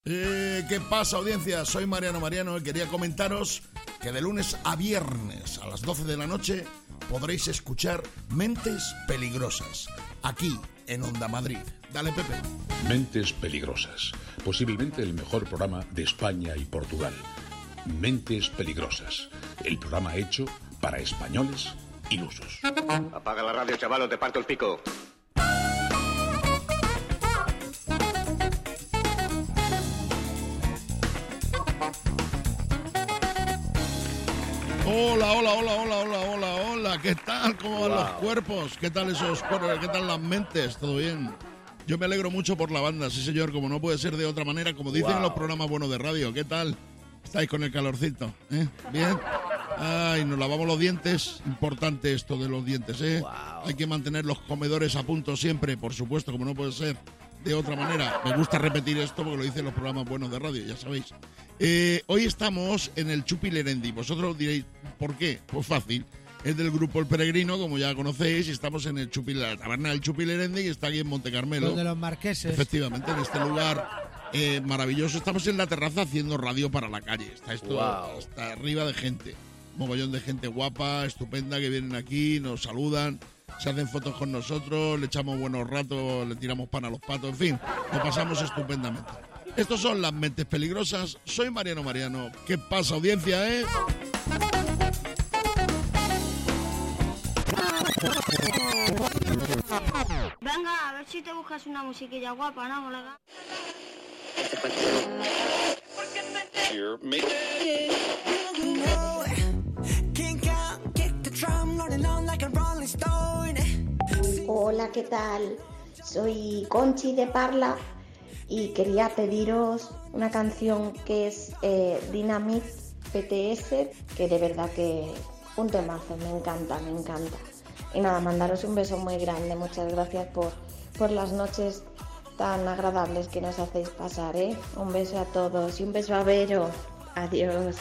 ¿Qué pasa, audiencia? Soy Mariano y quería comentaros que de lunes a viernes a las 12 de la noche podréis escuchar Mentes Peligrosas, aquí en Onda Madrid. Dale, Pepe. Mentes Peligrosas, posiblemente el mejor programa de España y Portugal. Mentes Peligrosas, el programa hecho para españoles ilusos. Apaga la radio, chaval, o te parto el pico. Hola, ¿qué tal? ¿Cómo van los cuerpos? ¿Qué tal esos cuerpos? ¿Qué tal las mentes? ¿Todo bien? Yo me alegro mucho por la banda, sí señor, como no puede ser de otra manera, como dicen en los programas buenos de radio. ¿Qué tal? ¿Estáis con el calorcito? ¿Bien? Ay, nos lavamos los dientes, importante esto de los dientes, Hay que mantener los comedores a punto siempre, por supuesto, como no puede ser de otra manera. Me gusta repetir esto porque lo dicen los programas buenos de radio, ya sabéis. Hoy estamos en el Chupi Lerendi. Vosotros diréis, ¿por qué? Pues fácil. Es del grupo El Peregrino, como ya conocéis, y estamos en el la taberna del Chupi Lerendi, que está aquí en Montecarmelo. Los de los marqueses. Efectivamente, en este lugar maravilloso. Estamos en la terraza haciendo radio para la calle. Está esto hasta arriba de gente. Mogollón de gente guapa, estupenda, que vienen aquí, nos saludan, se hacen fotos con nosotros, le echamos buenos ratos, le tiramos pan a los patos, en fin, lo pasamos estupendamente. Estos son las Mentes Peligrosas. Soy Mariano. ¿Qué pasa, audiencia, Venga, a ver si te buscas una musiquilla guapa, ¿no, colega? Hola, ¿qué tal? Soy Conchi de Parla y quería pediros una canción que es Dynamite BTS, que de verdad que un temazo, me encanta. Y nada, mandaros un beso muy grande, muchas gracias por las noches tan agradables que nos hacéis pasar, Un beso a todos y un beso a Vero. Adiós.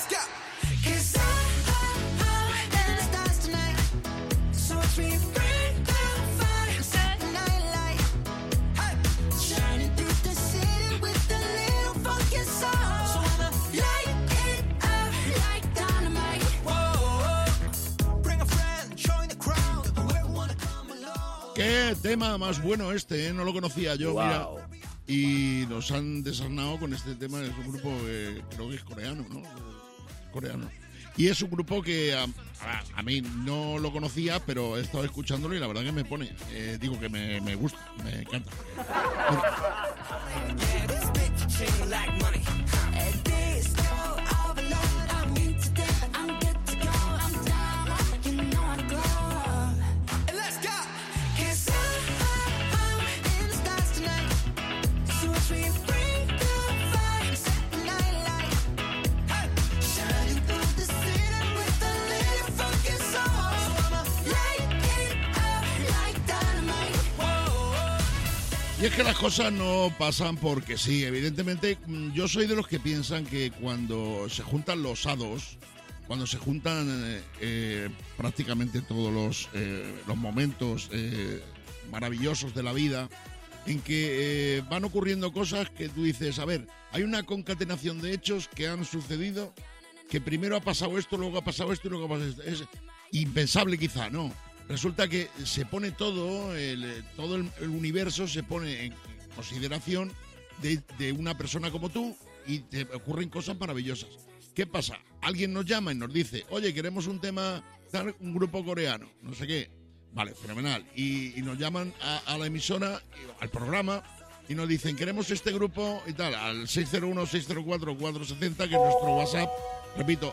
Qué tema más bueno este, no lo conocía yo, mira. Y nos han desarnado con este tema. Es un grupo que creo que es coreano, ¿no? Coreano. Y es un grupo que a mí no lo conocía, pero he estado escuchándolo y la verdad que me pone. Digo que me gusta, me encanta. Y es que las cosas no pasan porque sí, evidentemente yo soy de los que piensan que cuando se juntan los hados, cuando se juntan prácticamente todos los momentos maravillosos de la vida, en que van ocurriendo cosas que tú dices, a ver, hay una concatenación de hechos que han sucedido, que primero ha pasado esto, luego ha pasado esto y luego ha pasado esto. Es impensable quizá, ¿no? Resulta que se pone todo el universo se pone en consideración de una persona como tú y te ocurren cosas maravillosas. ¿Qué pasa? Alguien nos llama y nos dice, oye, queremos un tema, un grupo coreano, no sé qué. Vale, fenomenal. Y nos llaman a la emisora, al programa, y nos dicen, queremos este grupo y tal, al 601-604-470, que es nuestro WhatsApp. Repito,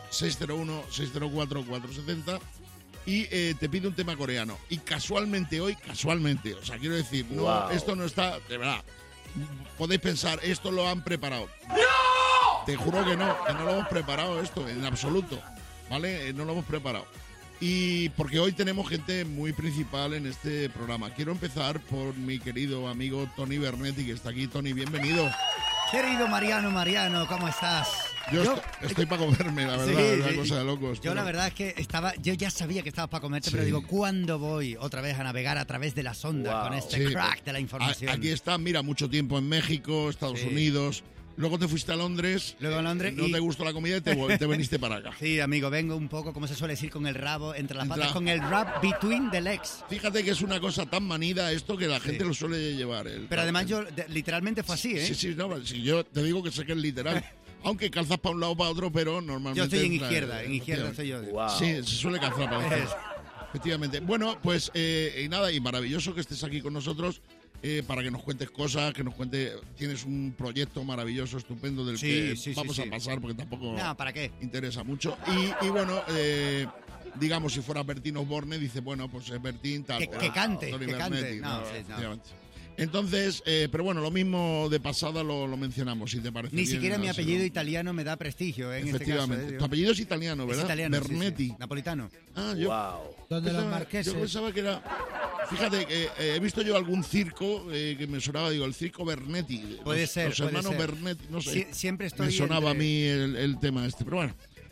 601-604-470. Y te pide un tema coreano. Y casualmente hoy, o sea, quiero decir, no, esto no está, de verdad, podéis pensar, esto lo han preparado. ¡No! Te juro que no lo hemos preparado esto, en absoluto, ¿vale? No lo hemos preparado. Y porque hoy tenemos gente muy principal en este programa. Quiero empezar por mi querido amigo Tony Bernetti, que está aquí. Tony, bienvenido. Querido Mariano, ¿cómo estás? Yo estoy para comerme, la verdad, es una cosa de locos. Yo la verdad es que yo ya sabía que estabas para comerte, pero digo, ¿cuándo voy otra vez a navegar a través de las ondas con este crack de la información? Aquí está, mira, mucho tiempo en México, Estados Unidos, Luego te fuiste a Londres. Luego a Londres no y- te gustó la comida y te viniste para acá. Sí, amigo, vengo un poco, como se suele decir, con el rabo entre las patas, con el rap between the legs. Fíjate que es una cosa tan manida esto que la gente Sí. lo suele llevar. Pero además literalmente fue así, ¿eh? Sí, no, si yo te digo que sé que es literal. Aunque calzas para un lado o para otro, pero normalmente... Yo estoy en entra, izquierda soy yo. Sí, se suele calzar para la izquierda. Efectivamente. Bueno, pues y nada, y maravilloso que estés aquí con nosotros para que nos cuentes cosas, que nos cuentes... Tienes un proyecto maravilloso, estupendo, del que vamos a pasar porque tampoco ¿para qué? interesa mucho. Y bueno... digamos, si fuera Bertín Osborne, dice, bueno, pues es Bertín, tal. Que cante, Tony que cante. Bernetti, No, sí, no. efectivamente. Entonces, pero bueno, lo mismo de pasada lo mencionamos, si te parece Ni bien, siquiera mi Anselo. apellido italiano me da prestigio, en este caso. Efectivamente. Tu apellido es italiano, ¿verdad? Es italiano, sí, Bernetti. sí. Napolitano. Ah, yo. ¿Dónde los Yo marqueses? pensaba que era. Fíjate, he visto yo algún circo que me sonaba, digo, el circo Bernetti. Puede Los- ser, Los puede hermanos ser. Bernetti, no sé. Siempre estoy Me sonaba entre- a mí el tema este. Pero bueno.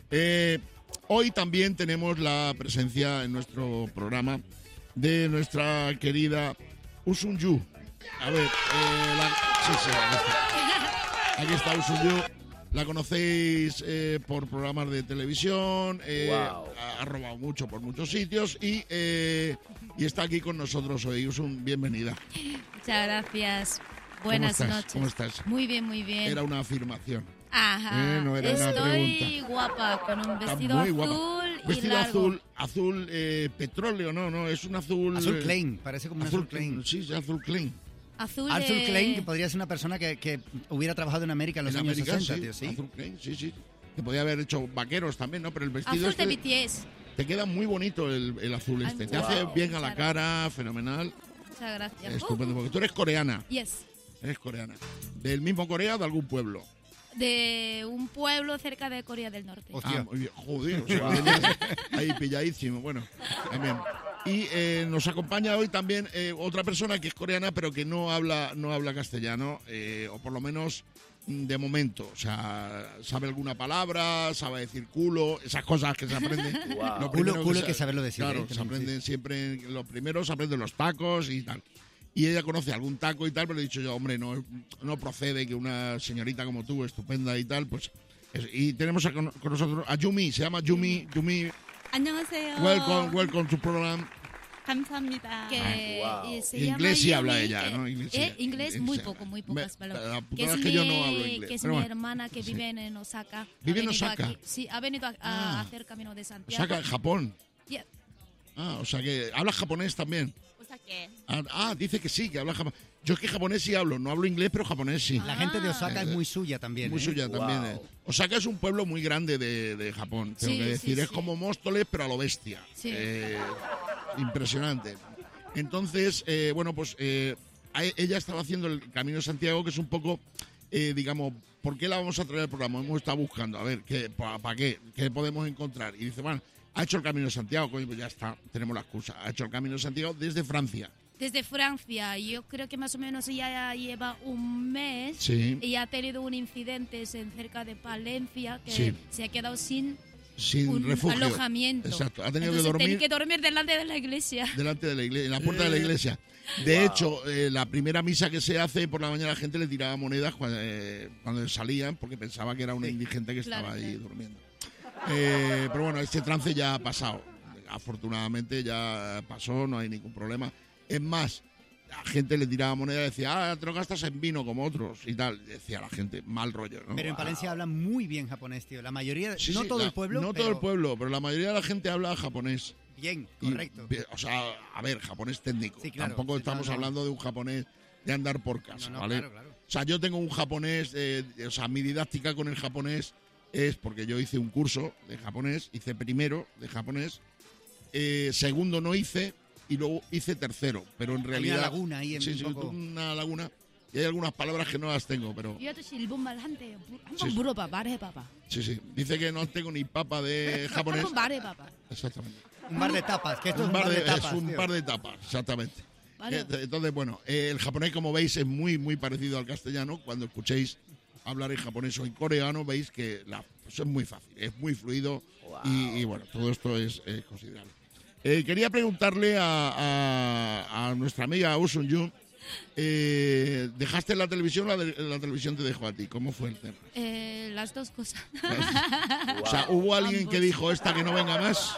Hoy también tenemos la presencia en nuestro programa de nuestra querida Usun Yu. A ver, sí, aquí está Usun Yu. La conocéis por programas de televisión, ha robado mucho por muchos sitios y está aquí con nosotros hoy. Usun, bienvenida. Muchas gracias. Buenas estás? noches. ¿Cómo estás? Muy bien, muy bien. Era una afirmación. Ajá. No era una Estoy pregunta. guapa con un Está vestido muy azul guapa. y Vestido largo. azul petróleo, no, es un azul... Azul Klein, parece como un azul Klein. Sí, azul Klein. Azul, Arthur Klein, que podría ser una persona que hubiera trabajado en América en los años América, 60, sí, tío, ¿sí? Azul Klein, sí. Que podía haber hecho vaqueros también, ¿no? Pero el vestido azul de este... BTS. Te queda muy bonito el azul Ay, este. Te wow. hace bien a la cara, fenomenal. Muchas gracias. Estupendo, porque tú eres coreana. Yes. Eres coreana. ¿Del mismo Corea o de algún pueblo? De un pueblo cerca de Corea del Norte. Ah, muy bien. Joder, o sea, venías ahí pilladísimo. Bueno, también. Y nos acompaña hoy también otra persona que es coreana, pero que no habla castellano, o por lo menos de momento. O sea, sabe alguna palabra, sabe decir culo, esas cosas que se aprenden. Lo primero Culo hay se- que saberlo decir. Claro, se aprenden siempre, lo primero se aprenden los tacos y tal. Y ella conoce algún taco y tal, pero he dicho yo, hombre, no procede que una señorita como tú, estupenda y tal, pues... Y tenemos con nosotros a Yumi, se llama Yumi. 안녕하세요. Welcome to program. 감사합니다. Que se Inglés sí llama habla Yumi, ella, que- ¿no? Inglés, inglés muy poco, muy pocas La palabras. putada es que yo no hablo inglés. Que es pero mi bueno. hermana que Sí. vive en Osaka. ¿Vive Ha en venido Osaka? aquí. Sí, ha venido a hacer Camino de Santiago. Osaka, Japón. Yeah. O sea que habla japonés también. Dice que sí, que habla japonés. Yo es que japonés sí hablo, no hablo inglés, pero japonés sí. La gente de Osaka es muy suya también. Muy suya también. Osaka es un pueblo muy grande de Japón, tengo Sí, que decir. sí, Es sí. como Móstoles, pero a lo bestia. Sí. Impresionante. Entonces, bueno, pues ella estaba haciendo el Camino de Santiago, que es un poco, digamos, ¿por qué la vamos a traer al programa? Hemos estado buscando, a ver, ¿para qué? ¿Qué podemos encontrar? Y dice, bueno, ha hecho el Camino de Santiago, coño, pues ya está, tenemos la excusa. Ha hecho el Camino de Santiago desde Francia. Desde Francia, yo creo que más o menos ya lleva un mes Sí. y ha tenido un incidente cerca de Palencia que Sí. se ha quedado sin Sin refugio. alojamiento. Exacto, ha tenido Entonces, que tenía dormir que dormir delante de la iglesia. delante de la iglesia, en la puerta de la iglesia. De hecho, la primera misa que se hace por la mañana la gente le tiraba monedas cuando salían porque pensaba que era una indigente que estaba Claro, ahí claro. durmiendo. Pero bueno, este trance ya ha pasado. Afortunadamente ya pasó, no hay ningún problema. Es más, la gente le tiraba moneda y decía, te lo gastas en vino como otros y tal. Decía la gente, mal rollo, ¿no? Pero en Palencia hablan muy bien japonés, tío. La mayoría, Sí, no sí, todo el pueblo, No pero todo el pueblo, pero la mayoría de la gente habla japonés. bien, Y, correcto. o sea, a ver, japonés técnico. Sí, claro, Tampoco sí, estamos no. hablando de un japonés de andar por casa, No, ¿vale? claro. O sea, yo tengo un japonés, o sea, mi didáctica con el japonés es porque yo hice un curso de japonés, hice primero de japonés, segundo no hice y luego hice tercero, pero en Hay realidad... una laguna ahí en sí, un poco. una laguna y hay algunas palabras que no las tengo, pero... Yo te 일본 말 한대. 한번 Sí. 물어봐, 말해봐봐. Sí, dice que no tengo ni papa de japonés. 한번 말해봐봐. Exactamente. Un bar de tapas, que esto es un bar de tapas. Es un tío. par de tapas, exactamente. Vale. Entonces, bueno, el japonés, como veis, es muy, muy parecido al castellano. Cuando escuchéis hablar en japonés o en coreano, veis que eso es muy fácil, es muy fluido y bueno, todo esto es considerable. Quería preguntarle a nuestra amiga Usun Yu, ¿Dejaste la televisión o la televisión te dejó a ti? ¿Cómo fue el tema? Las dos cosas. O sea, ¿hubo alguien Ambos. que dijo esta que no venga más?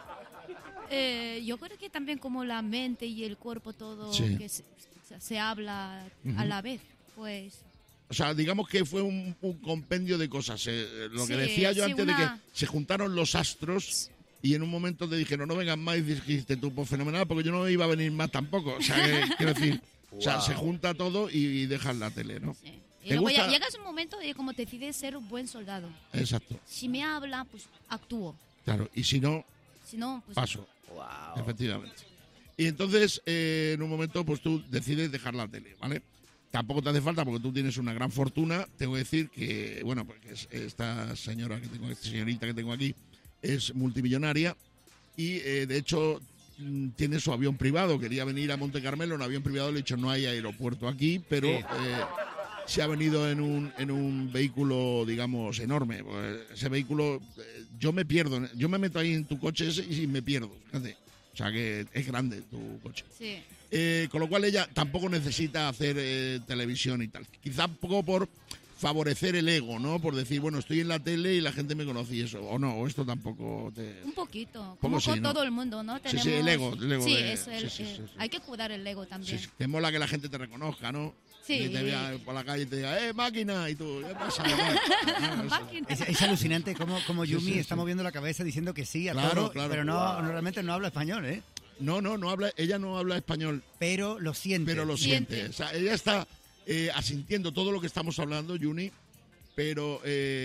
Yo creo que también como la mente y el cuerpo todo Sí. que se habla a la vez, pues... O sea, digamos que fue un compendio de cosas. Lo que Sí, decía yo sí, antes de que una- se juntaron los astros y en un momento te dijeron no vengan más y dijiste tú, pues fenomenal, porque yo no iba a venir más tampoco. O sea, quiero decir, o sea, se junta todo y dejas la tele, ¿no? Sí. Y ¿Te luego gusta? llegas un momento de como decides ser un buen soldado. Exacto, Si me habla, pues actúo. claro. Y si no, Si no, pues... paso. Efectivamente. Y entonces, en un momento, pues tú decides dejar la tele, ¿vale? Tampoco te hace falta porque tú tienes una gran fortuna. Tengo que decir que, bueno, porque esta señora que tengo, esta señorita que tengo aquí, es multimillonaria y, de hecho, tiene su avión privado. Quería venir a Monte Carmelo en avión privado. Le he dicho, no hay aeropuerto aquí, pero se ha venido en un vehículo, digamos, enorme. Pues ese vehículo, yo me pierdo. Yo me meto ahí en tu coche ese y me pierdo. Fíjate. O sea que es grande tu coche. Sí. Con lo cual ella tampoco necesita hacer televisión y tal. Quizá un poco por favorecer el ego, ¿no? Por decir, bueno, estoy en la tele y la gente me conoce y eso. O no, o esto tampoco te... Un poquito, Poco como sí, con ¿no? todo el mundo, ¿no? Sí, sí, el ego Sí, de- eso, sí. hay que cuidar el ego también. Sí, sí, te mola que la gente te reconozca, ¿no? Sí. Y te vea por la calle y te diga, máquina, y tú, ¿qué pasa? Máquina. Es alucinante cómo Sí, Yumi sí, está sí. moviendo la cabeza diciendo que sí a Claro, todo, claro. pero no, realmente no habla español, ¿eh? No habla, ella no habla español, Pero lo siente. pero lo Siente. siente. O sea, ella está asintiendo todo lo que estamos hablando, Yuni, pero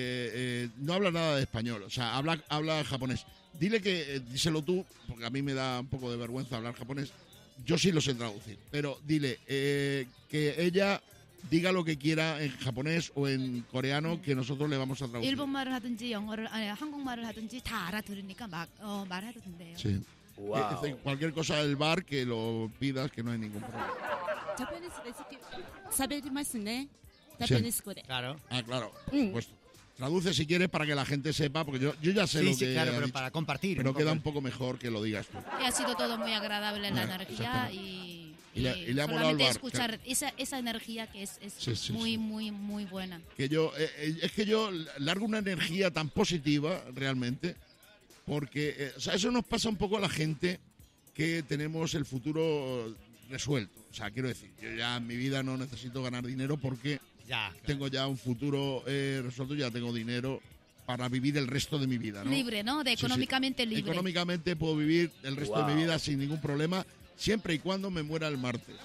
no habla nada de español, o sea, habla japonés. Dile que, díselo tú, porque a mí me da un poco de vergüenza hablar japonés, yo sí lo sé traducir, pero dile que ella diga lo que quiera en japonés o en coreano que nosotros le vamos a traducir. 일본말을 하든지 영어를 아니 한국말을 하든지 다 알아들으니까 막 말해도 된대요. Sí. Es decir, cualquier cosa del bar que lo pidas, que no hay ningún problema. ジャパニーズレシピ喋りますね。ジャ Sí. パニーズ語で。 Claro. Ah, claro, por supuesto. Traduce si quieres para que la gente sepa, porque yo ya sé Sí, lo sí, que claro, ha pero dicho, para compartir. pero un queda poco. un poco mejor que lo digas tú. Y ha sido todo muy agradable la energía exactamente. y Y le ha molado el solamente bar, escuchar esa energía que es Sí, muy, sí. muy, muy buena. Que yo es que yo largo una energía tan positiva realmente, porque o sea, eso nos pasa un poco a la gente que tenemos el futuro resuelto. O sea, quiero decir, yo ya en mi vida no necesito ganar dinero porque Ya, claro. tengo ya un futuro resuelto, ya tengo dinero para vivir el resto de mi vida, ¿no? Libre, ¿no? Sí, sí. Económicamente libre. Económicamente puedo vivir el resto de mi vida sin ningún problema, siempre y cuando me muera el martes.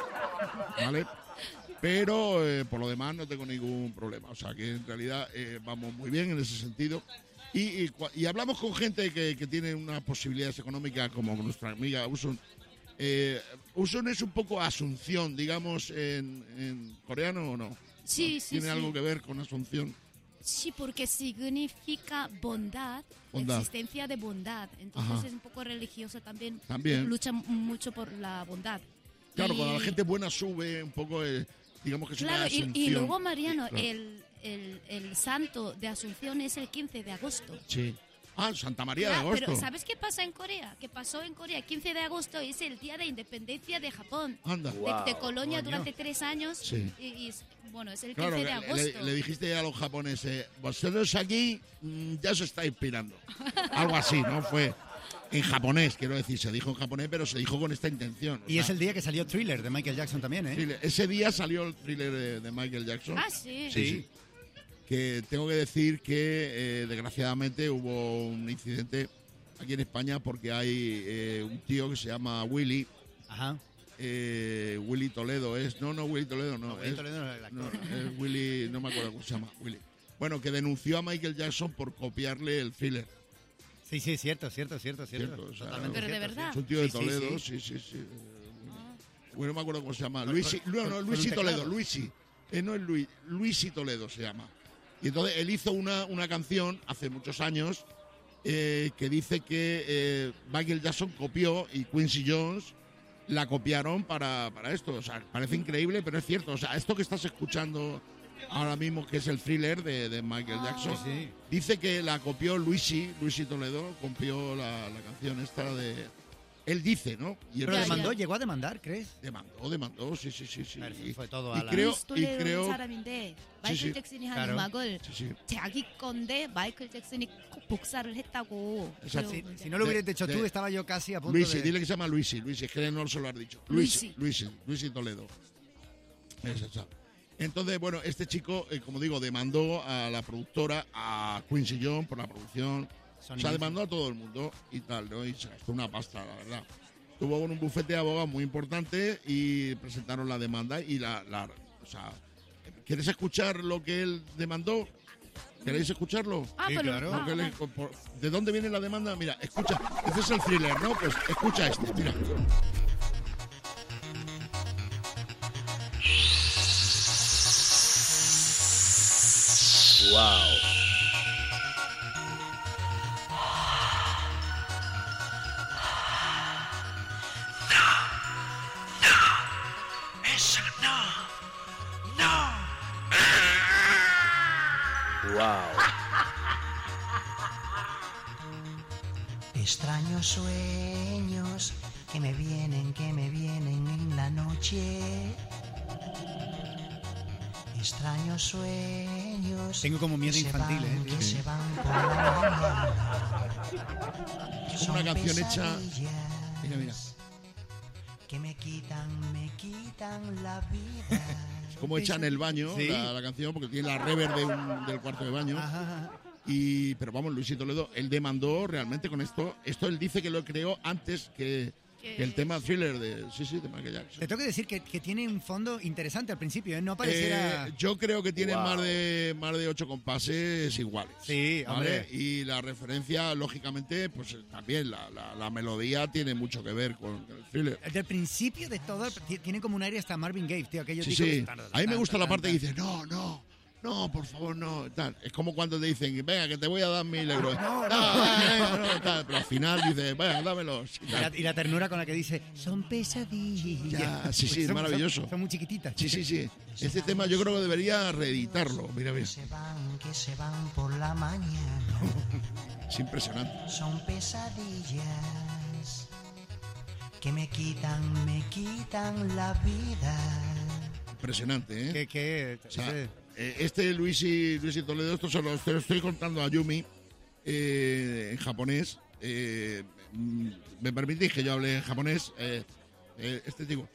¿Vale? Pero por lo demás no tengo ningún problema. O sea que en realidad vamos muy bien en ese sentido. Y hablamos con gente que tiene unas posibilidades económicas como nuestra amiga Usun. Usun es un poco Asunción, digamos, en coreano o no. Sí, ¿No? sí, ¿Tiene sí. algo que ver con Asunción? Sí, porque significa bondad, Bondad. existencia de bondad. Entonces Ajá. es un poco religiosa también. También. Lucha mucho por la bondad. Claro, Y- cuando la gente buena sube un poco, digamos que es una Claro, Asunción. y luego, Mariano, Claro. el santo de Asunción es el 15 de agosto. Sí. Ah, Santa María de Claro, Agosto. pero ¿sabes qué pasa en Corea? ¿Qué pasó en Corea? 15 de agosto es el día de independencia de Japón. Anda. De colonia Coño. durante 3 años. Sí. Y bueno, es el 15 Claro, de le, agosto. le dijiste a los japoneses, vosotros aquí ya os estáis inspirando. Algo así, ¿no? Fue en japonés, quiero decir, se dijo en japonés, pero se dijo con esta intención. O Y sea, es el día que salió Thriller de Michael Jackson también, ¿eh? thriller. Ese día salió el thriller de Michael Jackson. Ah, sí. Sí. Que tengo que decir que desgraciadamente hubo un incidente aquí en España porque hay un tío que se llama Willy. Ajá. Willy Toledo es. No, Willy Toledo no. Willy es, Toledo no es el actor. no, es Willy, no me acuerdo cómo se llama. Willy. Bueno, que denunció a Michael Jackson por copiarle el thriller. Sí, cierto. Cierto, o sea, Totalmente Pero de cierto, verdad. Es un tío de Sí, sí, Toledo, sí. sí. Bueno, no me acuerdo cómo se llama. Con- Luisi, con- no, con un Luisi Toledo, teclado. Luisi. No es Luis, Luisi Toledo se llama. Y entonces él hizo una canción hace muchos años que dice que Michael Jackson copió y Quincy Jones la copiaron para esto. O sea, parece increíble, pero es cierto. O sea, esto que estás escuchando ahora mismo, que es el thriller de Michael Jackson, Sí. dice que la copió Luisi Toledo, copió la canción esta de... Él dice, ¿no? Y Pero Ya, demandó, ya. llegó a demandar, ¿crees? demandó, sí. Claro, Y- fue todo a y la... creo, 루이스 톨레도라는 creo, 사람인데 마이클 sí. 잭슨이 한 Claro. 음악을 sí. 자기 건데 마이클 잭슨이 꼭 복사를 했다고. Exacto. Si, 그러고 si no lo hubieras hecho de- tú, estaba yo casi a punto Luisi, de... dile que se llama Luisi, es que no se lo has dicho. Luisi. Luisi Toledo. Es esa. Entonces, bueno, este chico, como digo, demandó a la productora, a Quincy Jones por la producción. Sony O sea, Music. demandó a todo el mundo y tal, ¿no? Y se gastó una pasta, la verdad. Tuvo con un bufete de abogados muy importante y presentaron la demanda y o sea, ¿quieres escuchar lo que él demandó? ¿Queréis escucharlo? 아, Sí, 별로. claro. 아, Lo que 아. le- ¿De dónde viene la demanda? Mira, escucha, este es el thriller, ¿no? Pues escucha este, mira. Extraños sueños que me vienen en la noche. Extraños sueños. Tengo como miedo que se infantil, van, tío. que se van por la mañana. Es como una Son canción hecha. pesadillas Mira. que me quitan la vida. Como hecha en el baño Sí. la canción, porque tiene la reverb del cuarto de baño. Ajá. Pero vamos, Luis Toledo, él demandó realmente con esto. Esto él dice que lo creó antes que el tema thriller de Michael Jackson. Te tengo que decir que tiene un fondo interesante al principio, ¿eh? No pareciera... Yo creo que tiene más de 8 compases iguales. Sí, ¿vale? hombre. Y la referencia, lógicamente, pues también la melodía tiene mucho que ver con el thriller. Desde el principio de todo, tiene como un aire hasta Marvin Gaye, tío. Aquellos Sí, discos sí. que tan, A mí me tan, gusta la tan, parte que tan. dice, no, por favor, no. Tal. Es como cuando te dicen, venga, que te voy a dar 1.000 euros. No, tal. Pero al final dice, venga, dámelos. Y la ternura con la que dice, son pesadillas. Ya, sí, Porque son- maravilloso. Son muy chiquititas. Sí. Este tema yo creo que debería reeditarlo. Mira. Que se van por la mañana. Es impresionante. Son pesadillas que me quitan la vida. Impresionante, ¿eh? Que O sea, este Luis y Toledo, esto se lo estoy contando a Yumi en japonés. ¿Me permitís que yo hable en japonés? Este digo,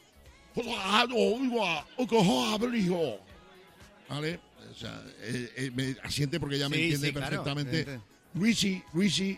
¿vale? O sea, me asiente porque ya me Sí, entiende sí, claro, perfectamente. evidente. Luisi,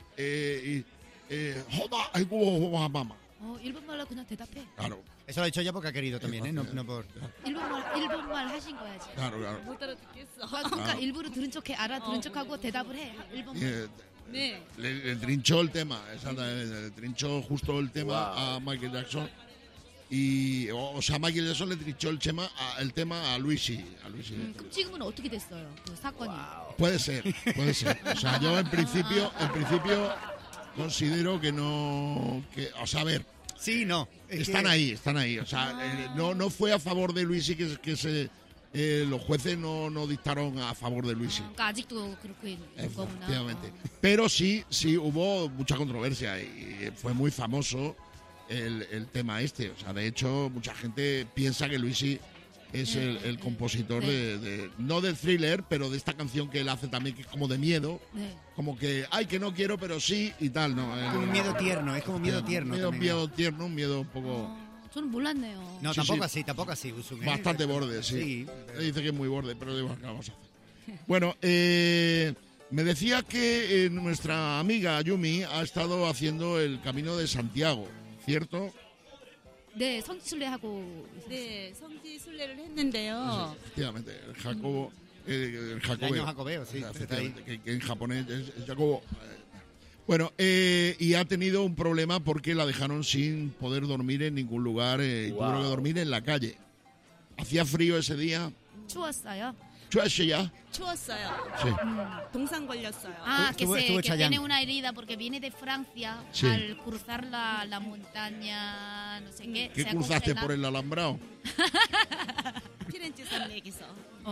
일본말로 그냥 대답해. claro, Eso lo ha dicho ya porque ha querido también, ¿eh? No por... 일본말 하신 거야지. claro. 못 알아듣겠어. 그러니까 일부러 들은 척해 알아들은 척하고 대답을 해. 일본말. 네. Le trinchó el tema, exactamente, le trinchó justo el tema a Michael Jackson. O sea, Michael Jackson le trinchó el tema a Luisi. 그럼 지금은 어떻게 됐어요? 그 사건이. Puede ser. O sea, yo en principio considero que no. O sea, a ver, Sí, no. Es están que- ahí. O sea, no fue a favor de Luisi que los jueces no dictaron a favor de Luisi. 그러니까 아직도 그렇게 있는 거구나. Efectivamente. Pero sí hubo mucha controversia y fue muy famoso el tema este. O sea, de hecho, mucha gente piensa que Luisi es el compositor no del thriller, pero de esta canción que él hace también, que es como de miedo. 네. Como que, ay, que no quiero, pero sí, y tal, ¿no? Como un miedo tierno, es como miedo tierno. también. Miedo tierno, un miedo un poco... 저는 몰랐네요. No, Sí, tampoco así, Usum, ¿eh? Bastante borde, sí. Sí. Dice que es muy borde, pero digo, ¿qué vamos a hacer? Bueno, me decía que nuestra amiga Yumi ha estado haciendo el Camino de Santiago, ¿cierto? 네, 성지순례하고 네, 성지 순례를 했는데요. Efectivamente, el Jacobo... el El año jacobeo, sí. O sea, está ahí. efectivamente, que en japonés es Jacobo. Bueno, y ha tenido un problema porque la dejaron sin poder dormir en ningún lugar. Tuvo que dormir en la calle. Hacía frío ese día. 추웠어요. Chuashia. 추웠어요. Sí. 동상 걸렸어요. Ah, Estuvo que Chayanne. tiene una herida porque viene de Francia Sí. al cruzar la montaña, no sé qué. ¿Qué se ha cruzaste congelado. por el alambrado? 피렌체산 얘기서.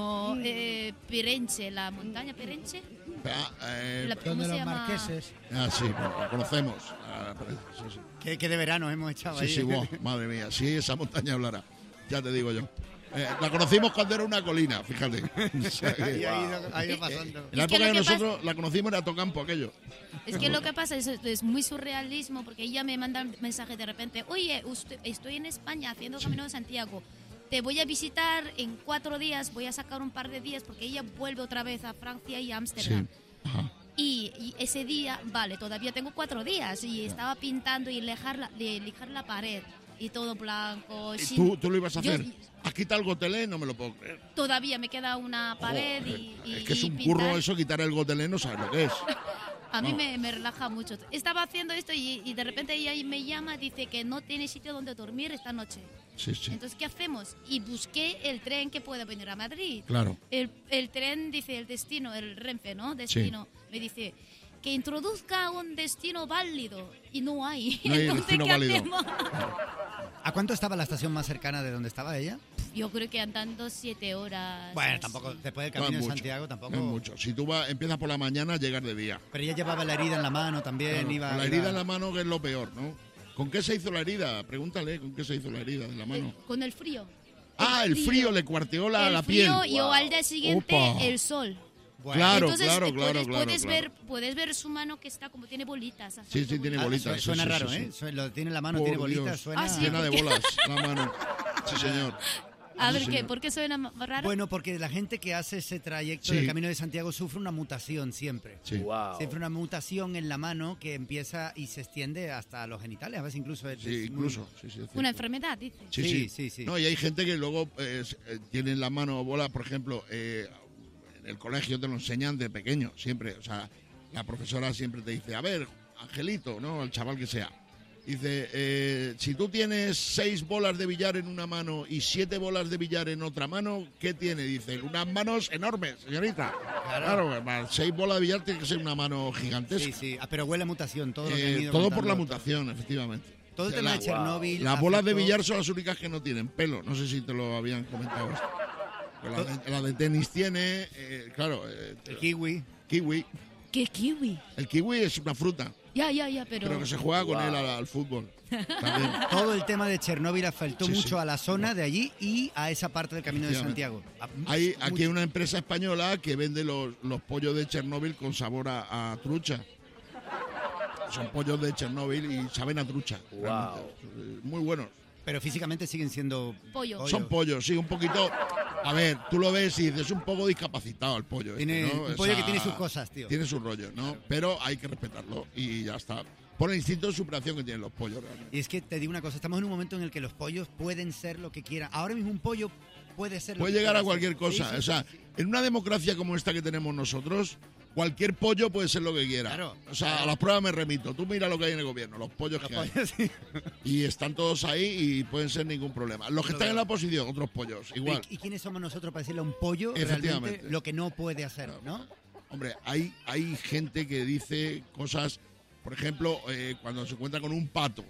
Pirenche, la montaña Pirenche. ¿Cómo Donde se los llama? marqueses. Sí, lo conocemos. Sí, sí. Que de verano hemos echado Sí, ahí. sí, wow, madre mía, sí, esa montaña hablará, ya te digo yo. La conocimos cuando era una colina, fíjate. O sea que, Y ha ido pasando. en la época que nosotros la conocimos era Tocampo aquello. Es que lo que pasa es muy surrealismo, porque ella me manda un mensaje de repente, oye, estoy en España haciendo Camino de Santiago, te voy a visitar en 4 días, voy a sacar un par de días, porque ella vuelve otra vez a Francia y a Ámsterdam. Sí. Ajá. Y ese día, vale, todavía tengo 4 días, y estaba pintando y lijar la pared, y todo blanco. ¿Y tú lo ibas a hacer? Aquí está el gotelé, no me lo puedo creer. Todavía me queda una pared Es que es un pintar. curro eso, quitar el gotelé, no sabes lo que es. A mí me relaja mucho. Estaba haciendo esto y de repente ella me llama, dice que no tiene sitio donde dormir esta noche. Sí, sí. Entonces, ¿qué hacemos? Y busqué el tren que pueda venir a Madrid. Claro. El tren dice el destino, el Renfe, ¿no? Destino. Sí. Me dice que introduzca un destino válido y no hay. No hay Entonces, destino ¿qué válido. hacemos? ¿A cuánto estaba la estación más cercana de donde estaba ella? Yo creo que andando 7 horas. Bueno, así. tampoco, después del Camino de Santiago tampoco. No es mucho. Si tú empiezas por la mañana, llegas de día. Pero ella llevaba la herida en la mano también. Claro, la herida en la mano, que es lo peor, ¿no? ¿Con qué se hizo la herida? Pregúntale, ¿con qué se hizo la herida de la mano? Con el frío. El frío le cuarteó la piel. El frío y al día siguiente el sol. Bueno. Claro, entonces, claro. puedes ver su mano que está como tiene bolitas. Así. Sí, tiene bolitas. Suena sí, raro, sí, ¿eh? sí. Lo tiene en la mano, tiene bolitas, suena... Llena de bolas la mano. Sí, señor. A ver, ¿por qué suena raro? Bueno, porque la gente que hace ese trayecto del Camino de Santiago sufre una mutación siempre. Sí. Wow. Siempre una mutación en la mano que empieza y se extiende hasta los genitales. A veces incluso... Sí, incluso. Sí, una enfermedad, dice. Sí. No, y hay gente que luego tiene en la mano bola, por ejemplo, en el colegio te lo enseñan de pequeño, siempre. O sea, la profesora siempre te dice, a ver, Angelito, ¿no? El chaval que sea. Dice, si tú tienes 6 bolas de billar en una mano y 7 bolas de billar en otra mano, ¿qué tiene? Dice, unas manos enormes, señorita. Claro, 6 bolas de billar tiene que ser una mano gigantesca. Sí, pero huele a mutación. Todo por la mutación, efectivamente. Todo el tema de Chernóbil... Las bolas de billar son las únicas que no tienen pelo. No sé si te lo habían comentado. La de tenis tiene, claro... el kiwi. ¿Qué kiwi? El kiwi es una fruta. Ya, pero... Pero que se juega con él al fútbol. También. Todo el tema de Chernóbil afectó mucho a la zona de allí y a esa parte del Camino de Santiago. Aquí hay una empresa española que vende los pollos de Chernóbil con sabor a trucha. Son pollos de Chernóbil y saben a trucha. Wow. Muy buenos. Pero físicamente siguen siendo... pollos. Son pollos, sí, un poquito... A ver, tú lo ves y dices, un poco discapacitado el pollo. Tiene ¿no? un pollo que tiene sus cosas, tío. Tiene su rollo, ¿no? Pero hay que respetarlo y ya está. Por el instinto de superación que tienen los pollos, realmente. Y es que te digo una cosa, estamos en un momento en el que los pollos pueden ser lo que quieran. Ahora mismo un pollo puede ser lo que llegar quiera a cualquier ser. cosa. Sí, o sea, en una democracia como esta que tenemos nosotros, cualquier pollo puede ser lo que quiera. Claro, o sea, a las pruebas me remito. Tú mira lo que hay en el gobierno, los pollos que hay. Sí. Y están todos ahí y pueden ser ningún problema. Los que están en la oposición, otros pollos, igual. ¿Y quiénes somos nosotros para decirle a un pollo Efectivamente. realmente lo que no puede hacer, no? Hombre, hay gente que dice cosas, por ejemplo, cuando se encuentra con un pato.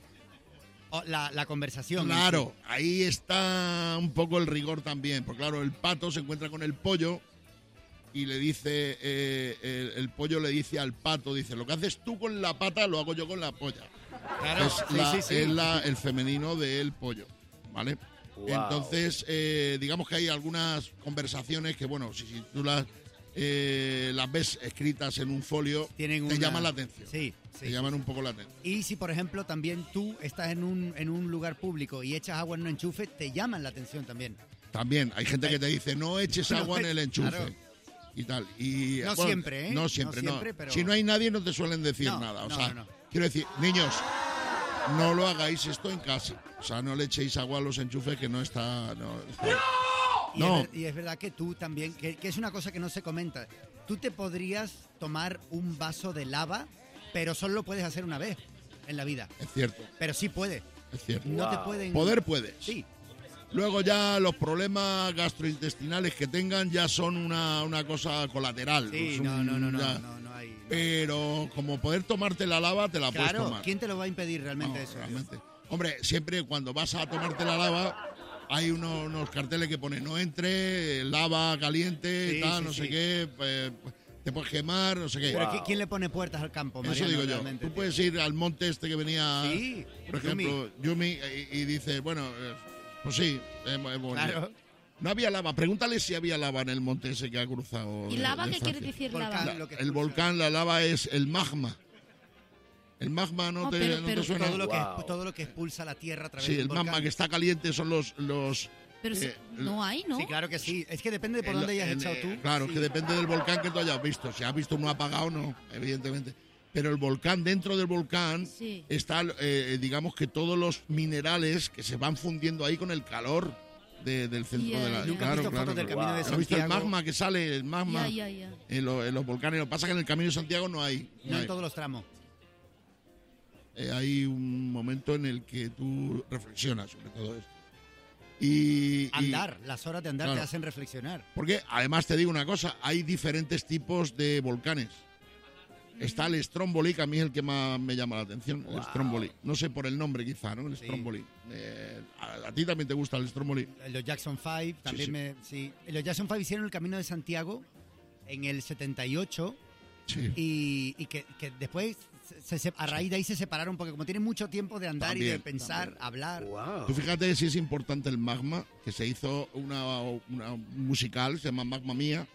La conversación. Claro, ahí está un poco el rigor también. Porque claro, el pato se encuentra con el pollo y le dice, el pollo le dice al pato, dice, lo que haces tú con la pata lo hago yo con la polla. Claro, es el femenino del pollo, ¿vale? Wow. Entonces, digamos que hay algunas conversaciones que, bueno, si tú las ves escritas en un folio, te llaman la atención. Sí. Te llaman un poco la atención. Y si, por ejemplo, también tú estás en un lugar público y echas agua en un enchufe, te llaman la atención también. También, hay gente que te dice, no eches agua en el enchufe. Claro. Y tal. Y, no siempre, ¿eh? No siempre, no. Pero... Si no hay nadie, no te suelen decir nada. O sea, quiero decir, niños, no lo hagáis esto en casa. O sea, no le echéis agua a los enchufes que no está... No. Y es verdad que tú también, que es una cosa que no se comenta, tú te podrías tomar un vaso de lava, pero solo lo puedes hacer una vez en la vida. Es cierto. Pero sí puedes. Es cierto. No te pueden... Poder puedes. Sí. Luego ya los problemas gastrointestinales que tengan ya son una cosa colateral. Sí, no hay... Pero como poder tomarte la lava, te la puedes tomar. ¿Quién te lo va a impedir realmente eso? Realmente. Hombre, siempre cuando vas a tomarte la lava, hay unos carteles que ponen no entre, lava caliente, Sí, tal, sí, no sé sí. qué, te puedes quemar, no sé qué. Pero ¿quién le pone puertas al campo, Eso Mariano, digo yo. realmente, Tú tío? puedes ir al monte este que venía, Sí, por ejemplo, Yumi, y dices, bueno, pues sí, bonito. Claro. No había lava. Pregúntale si había lava en el monte ese que ha cruzado. ¿Y de- lava de qué quiere Francia. decir lava? Volcán, lo que El expulsa. volcán, la lava es el magma. El magma no, Oh, te, pero- no pero te suena. Todo lo que expulsa la tierra a través Sí, del el volcán. magma que está caliente son los Pero no hay, ¿no? Sí, claro que sí. Es que depende de por el- dónde hayas el- echado tú. Claro, Sí. que depende del volcán que tú hayas visto. Si has visto uno apagado, no, evidentemente. Pero el volcán, dentro del volcán, Sí. está, digamos que todos los minerales que se van fundiendo ahí con el calor del centro Ya, de la. ya. ¿Nunca has visto fotos del Camino de ¿Has visto el Santiago? magma que sale? El magma Ya. En los volcanes. Lo que pasa es que en el Camino de Santiago no hay. No en todos los tramos. Hay un momento en el que tú reflexionas sobre todo esto. Y Andar, las horas de andar Claro. te hacen reflexionar. porque además te digo una cosa, hay diferentes tipos de volcanes. Está el Stromboli, que a mí es el que más me llama la atención, el Stromboli. No sé por el nombre quizá, ¿no? El Sí. Stromboli. ¿A ti también te gusta el Stromboli? Los Jackson 5 también sí. Los Jackson 5 hicieron el Camino de Santiago en el 78 Sí. y que después a raíz de ahí se separaron porque como tienen mucho tiempo de andar y de También, pensar, también. hablar. Tú fíjate si es importante el magma, que se hizo una musical, se llama Magma Mía,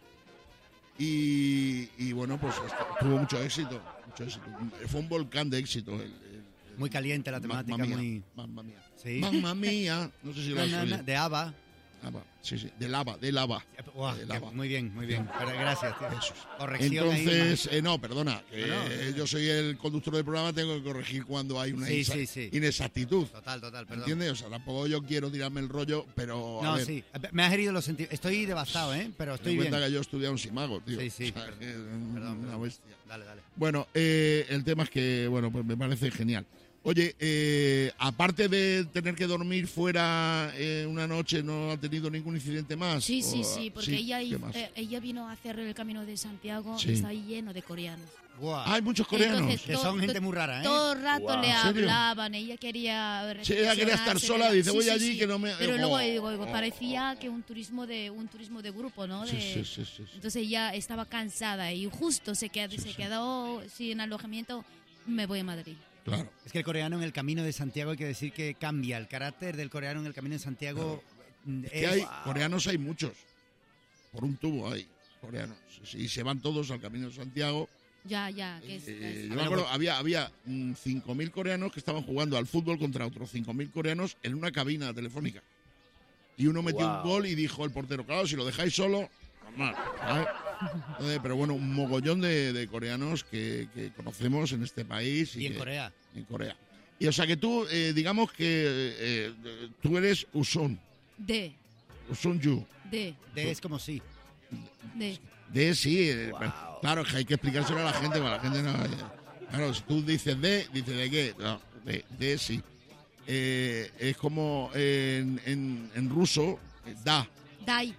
y bueno, pues tuvo mucho éxito. Fue un volcán de éxito. Muy caliente la temática, Magma Mía, muy... Magma Mía. Sí. Mamma Mía, no sé si lo has oído. De ABBA. Sí, de lava. Guau, De lava. muy bien. Pero gracias, tío. Eso es. Corrección ahí, Entonces, no, perdona, que No. yo soy el conductor del programa, tengo que corregir cuando hay una Sí. inexactitud. Total, perdón. ¿Entiendes? O sea, tampoco yo quiero tirarme el rollo, pero. No, a ver, sí. Me has herido los sentidos. Estoy devastado, pero ten estoy en bien. cuenta que yo he estudiado un simago, tío. Sí, O sea, perdón, que es perdón. una bestia. Dale. Bueno, el tema es que, bueno, pues me parece genial. Oye, aparte de tener que dormir fuera una noche, ¿no ha tenido ningún incidente más? Sí, ¿O- porque ¿qué más? ella vino a hacer el Camino de Santiago Sí. y está lleno de coreanos. Guau. Hay muchos coreanos. Entonces, Que son gente muy rara, ¿eh? Todo el rato le ¿En serio? hablaban, ella quería Sí, ella quería estar reflexionarse sola, de dice, voy allí que no me... Pero luego Oh, digo, parecía que un turismo de grupo, ¿no? Sí. Entonces ella estaba cansada y justo se quedó sin alojamiento, me voy a Madrid. Claro. Es que el coreano en el Camino de Santiago hay que decir que cambia. El carácter del coreano en el Camino de Santiago Que coreanos hay muchos. Por un tubo hay coreanos. Y se van todos al Camino de Santiago. Ya, que es... Yo me acuerdo, había 5.000 coreanos que estaban jugando al fútbol contra otros 5.000 coreanos en una cabina telefónica. Y uno metió un gol y dijo el portero, claro, si lo dejáis solo, normal. ¿sabes? Pero bueno, un mogollón de coreanos que conocemos en este país. Y en que- Corea. En Corea. Y o sea que tú, digamos que tú eres Usun Yu. De. Es como sí. De sí, claro, que hay que explicárselo a la gente, para la gente no. Claro, si tú dices de qué, no, de sí. Es como en ruso, da. Dai.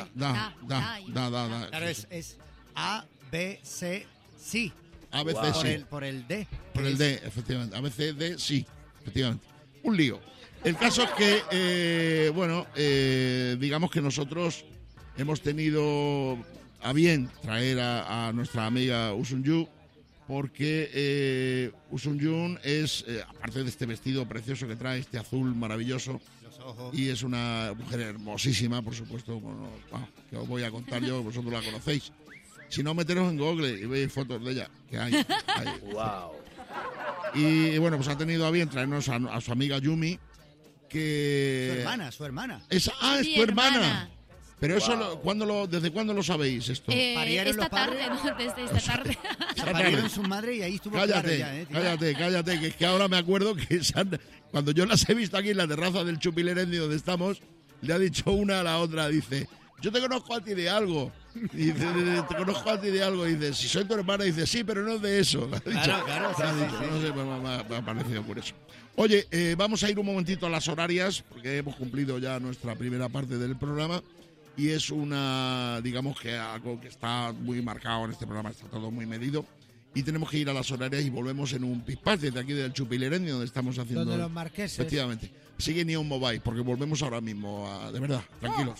Claro, es A, B, C, sí. A veces sí. Por el D. Por el D, efectivamente. A veces D, sí, efectivamente. Un lío. El caso es que, digamos que nosotros hemos tenido a bien traer a nuestra amiga Usun Yu, porque Usun Yu es, aparte de este vestido precioso que trae, este azul maravilloso, Los ojos. y es una mujer hermosísima, por supuesto, que os voy a contar yo, vosotros la conocéis. Si no, meteros en Google y veis fotos de ella, que hay. Wow. Y bueno, pues ha tenido a bien traernos a su amiga Yumi, que... Su hermana. Es Mi tu hermana. hermana. Pero eso, ¿desde cuándo lo sabéis esto? Parieron Esta los padres. tarde, ¿no? Desde esta tarde. Se parieron su madre y ahí estuvo claro ya, Cállate, que es que ahora me acuerdo que cuando yo las he visto aquí en la terraza del Chupilerendi donde estamos, le ha dicho una a la otra, dice, yo te conozco a ti de algo. Y dice, te conozco a ti de algo. Y dice, si soy tu hermana, dice, sí, pero no es de eso. Le ha dicho. Claro, Le ha sí, dicho, sí. no sé, me ha parecido por eso. Oye, vamos a ir un momentito a las horarias, porque hemos cumplido ya nuestra primera parte del programa. Y es digamos que algo que está muy marcado en este programa, está todo muy medido. y tenemos que ir a las horarias y volvemos en un pispás desde aquí del Chupilereño, donde estamos haciendo... Donde los marqueses. Efectivamente. Sigue Neon Mobile, porque volvemos ahora mismo, de verdad, tranquilos.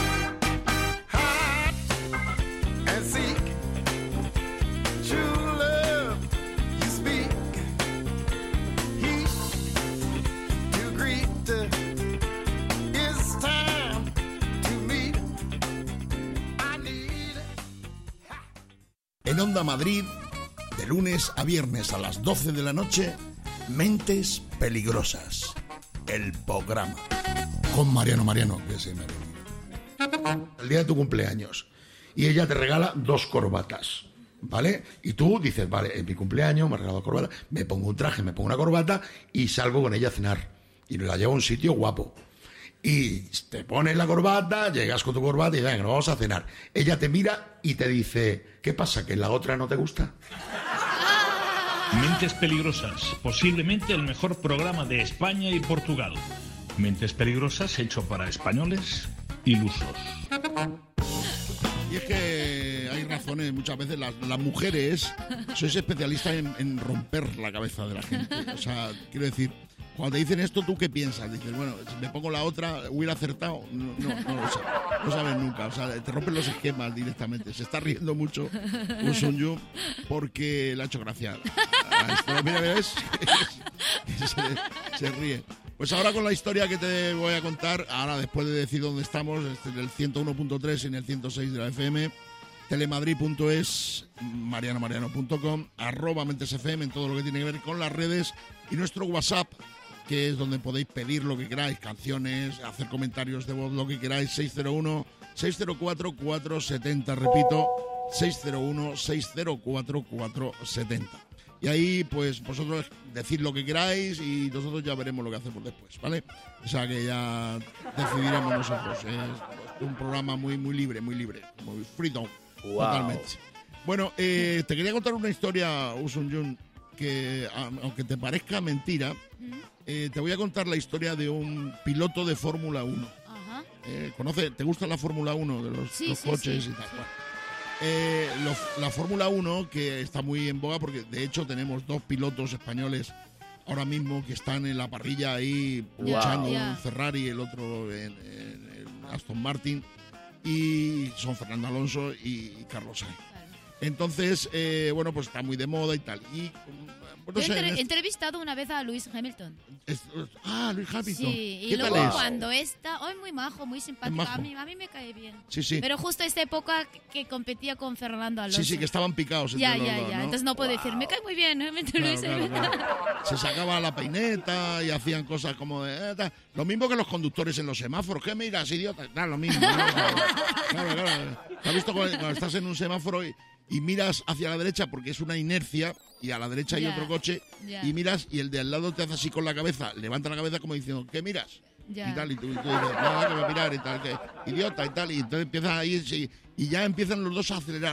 En Onda Madrid, de lunes a viernes a las 12 de la noche, Mentes Peligrosas, el programa. Con Mariano, que se me olvidó. El día de tu cumpleaños. Y ella te regala 2 corbatas, ¿vale? Y tú dices, vale, en mi cumpleaños me ha regalado corbata, me pongo un traje, me pongo una corbata y salgo con ella a cenar. Y la llevo a un sitio guapo. Y te pones la corbata, llegas con tu corbata y venga, nos vamos a cenar. Ella te mira y te dice, ¿qué pasa, que la otra no te gusta? Mentes Peligrosas, posiblemente el mejor programa de España y Portugal. Mentes Peligrosas hecho para españoles ilusos. Y es que hay razones, muchas veces las mujeres sois especialistas en romper la cabeza de la gente. O sea, quiero decir, cuando te dicen esto, ¿tú qué piensas? Dices, bueno, si me pongo la otra, ¿hubiera acertado? No lo sé. No sabes nunca. O sea, te rompen los esquemas directamente. Se está riendo mucho Woo Sun-yoon porque le ha hecho gracia. Mira, ¿ves? Se ríe. Pues ahora con la historia que te voy a contar, ahora después de decir dónde estamos, en el 101.3 y en el 106 de la FM, telemadrid.es, marianomariano.com, @mentesfm en todo lo que tiene que ver con las redes y nuestro WhatsApp, que es donde podéis pedir lo que queráis, canciones, hacer comentarios de voz, lo que queráis, 601-604-470, repito, 601-604-470. Y ahí, pues, vosotros decid lo que queráis y nosotros ya veremos lo que hacemos después, ¿vale? O sea, que ya decidiremos nosotros. Es un programa muy libre, muy freedom, totalmente. Bueno, te quería contar una historia, Woo Sun-yoon, que aunque te parezca mentira, te voy a contar la historia de un piloto de Fórmula 1. Ajá. ¿Te gusta la Fórmula 1 de los coches y tal? Bueno. La Fórmula 1, que está muy en boga, porque de hecho tenemos 2 pilotos españoles ahora mismo que están en la parrilla ahí luchando, un Ferrari y el otro en Aston Martin, y son Fernando Alonso y Carlos Sainz. Entonces, bueno, pues está muy de moda y tal. Y Yo he entrevistado una vez a Lewis Hamilton. Lewis Hamilton. Sí, y luego cuando está, muy majo, muy simpático, a mí me cae bien. Sí. Pero justo esta época que competía con Fernando Alonso. Sí, que estaban picados. Ya. ¿no? Entonces no puedo decir, me cae muy bien, Claro. Se sacaba la peineta y hacían cosas como de... Lo mismo que los conductores en los semáforos. ¿Qué miras, idiota? Lo mismo. ¿No? Claro. ¿Has visto cuando estás en un semáforo y miras hacia la derecha porque es una inercia y a la derecha hay otro coche y miras y el de al lado te hace así con la cabeza, levanta la cabeza como diciendo, ¿qué miras? Y tal, y tú dices, nada, que voy a mirar y tal, que idiota y tal, y entonces empiezan a irse y ya empiezan los dos a acelerar.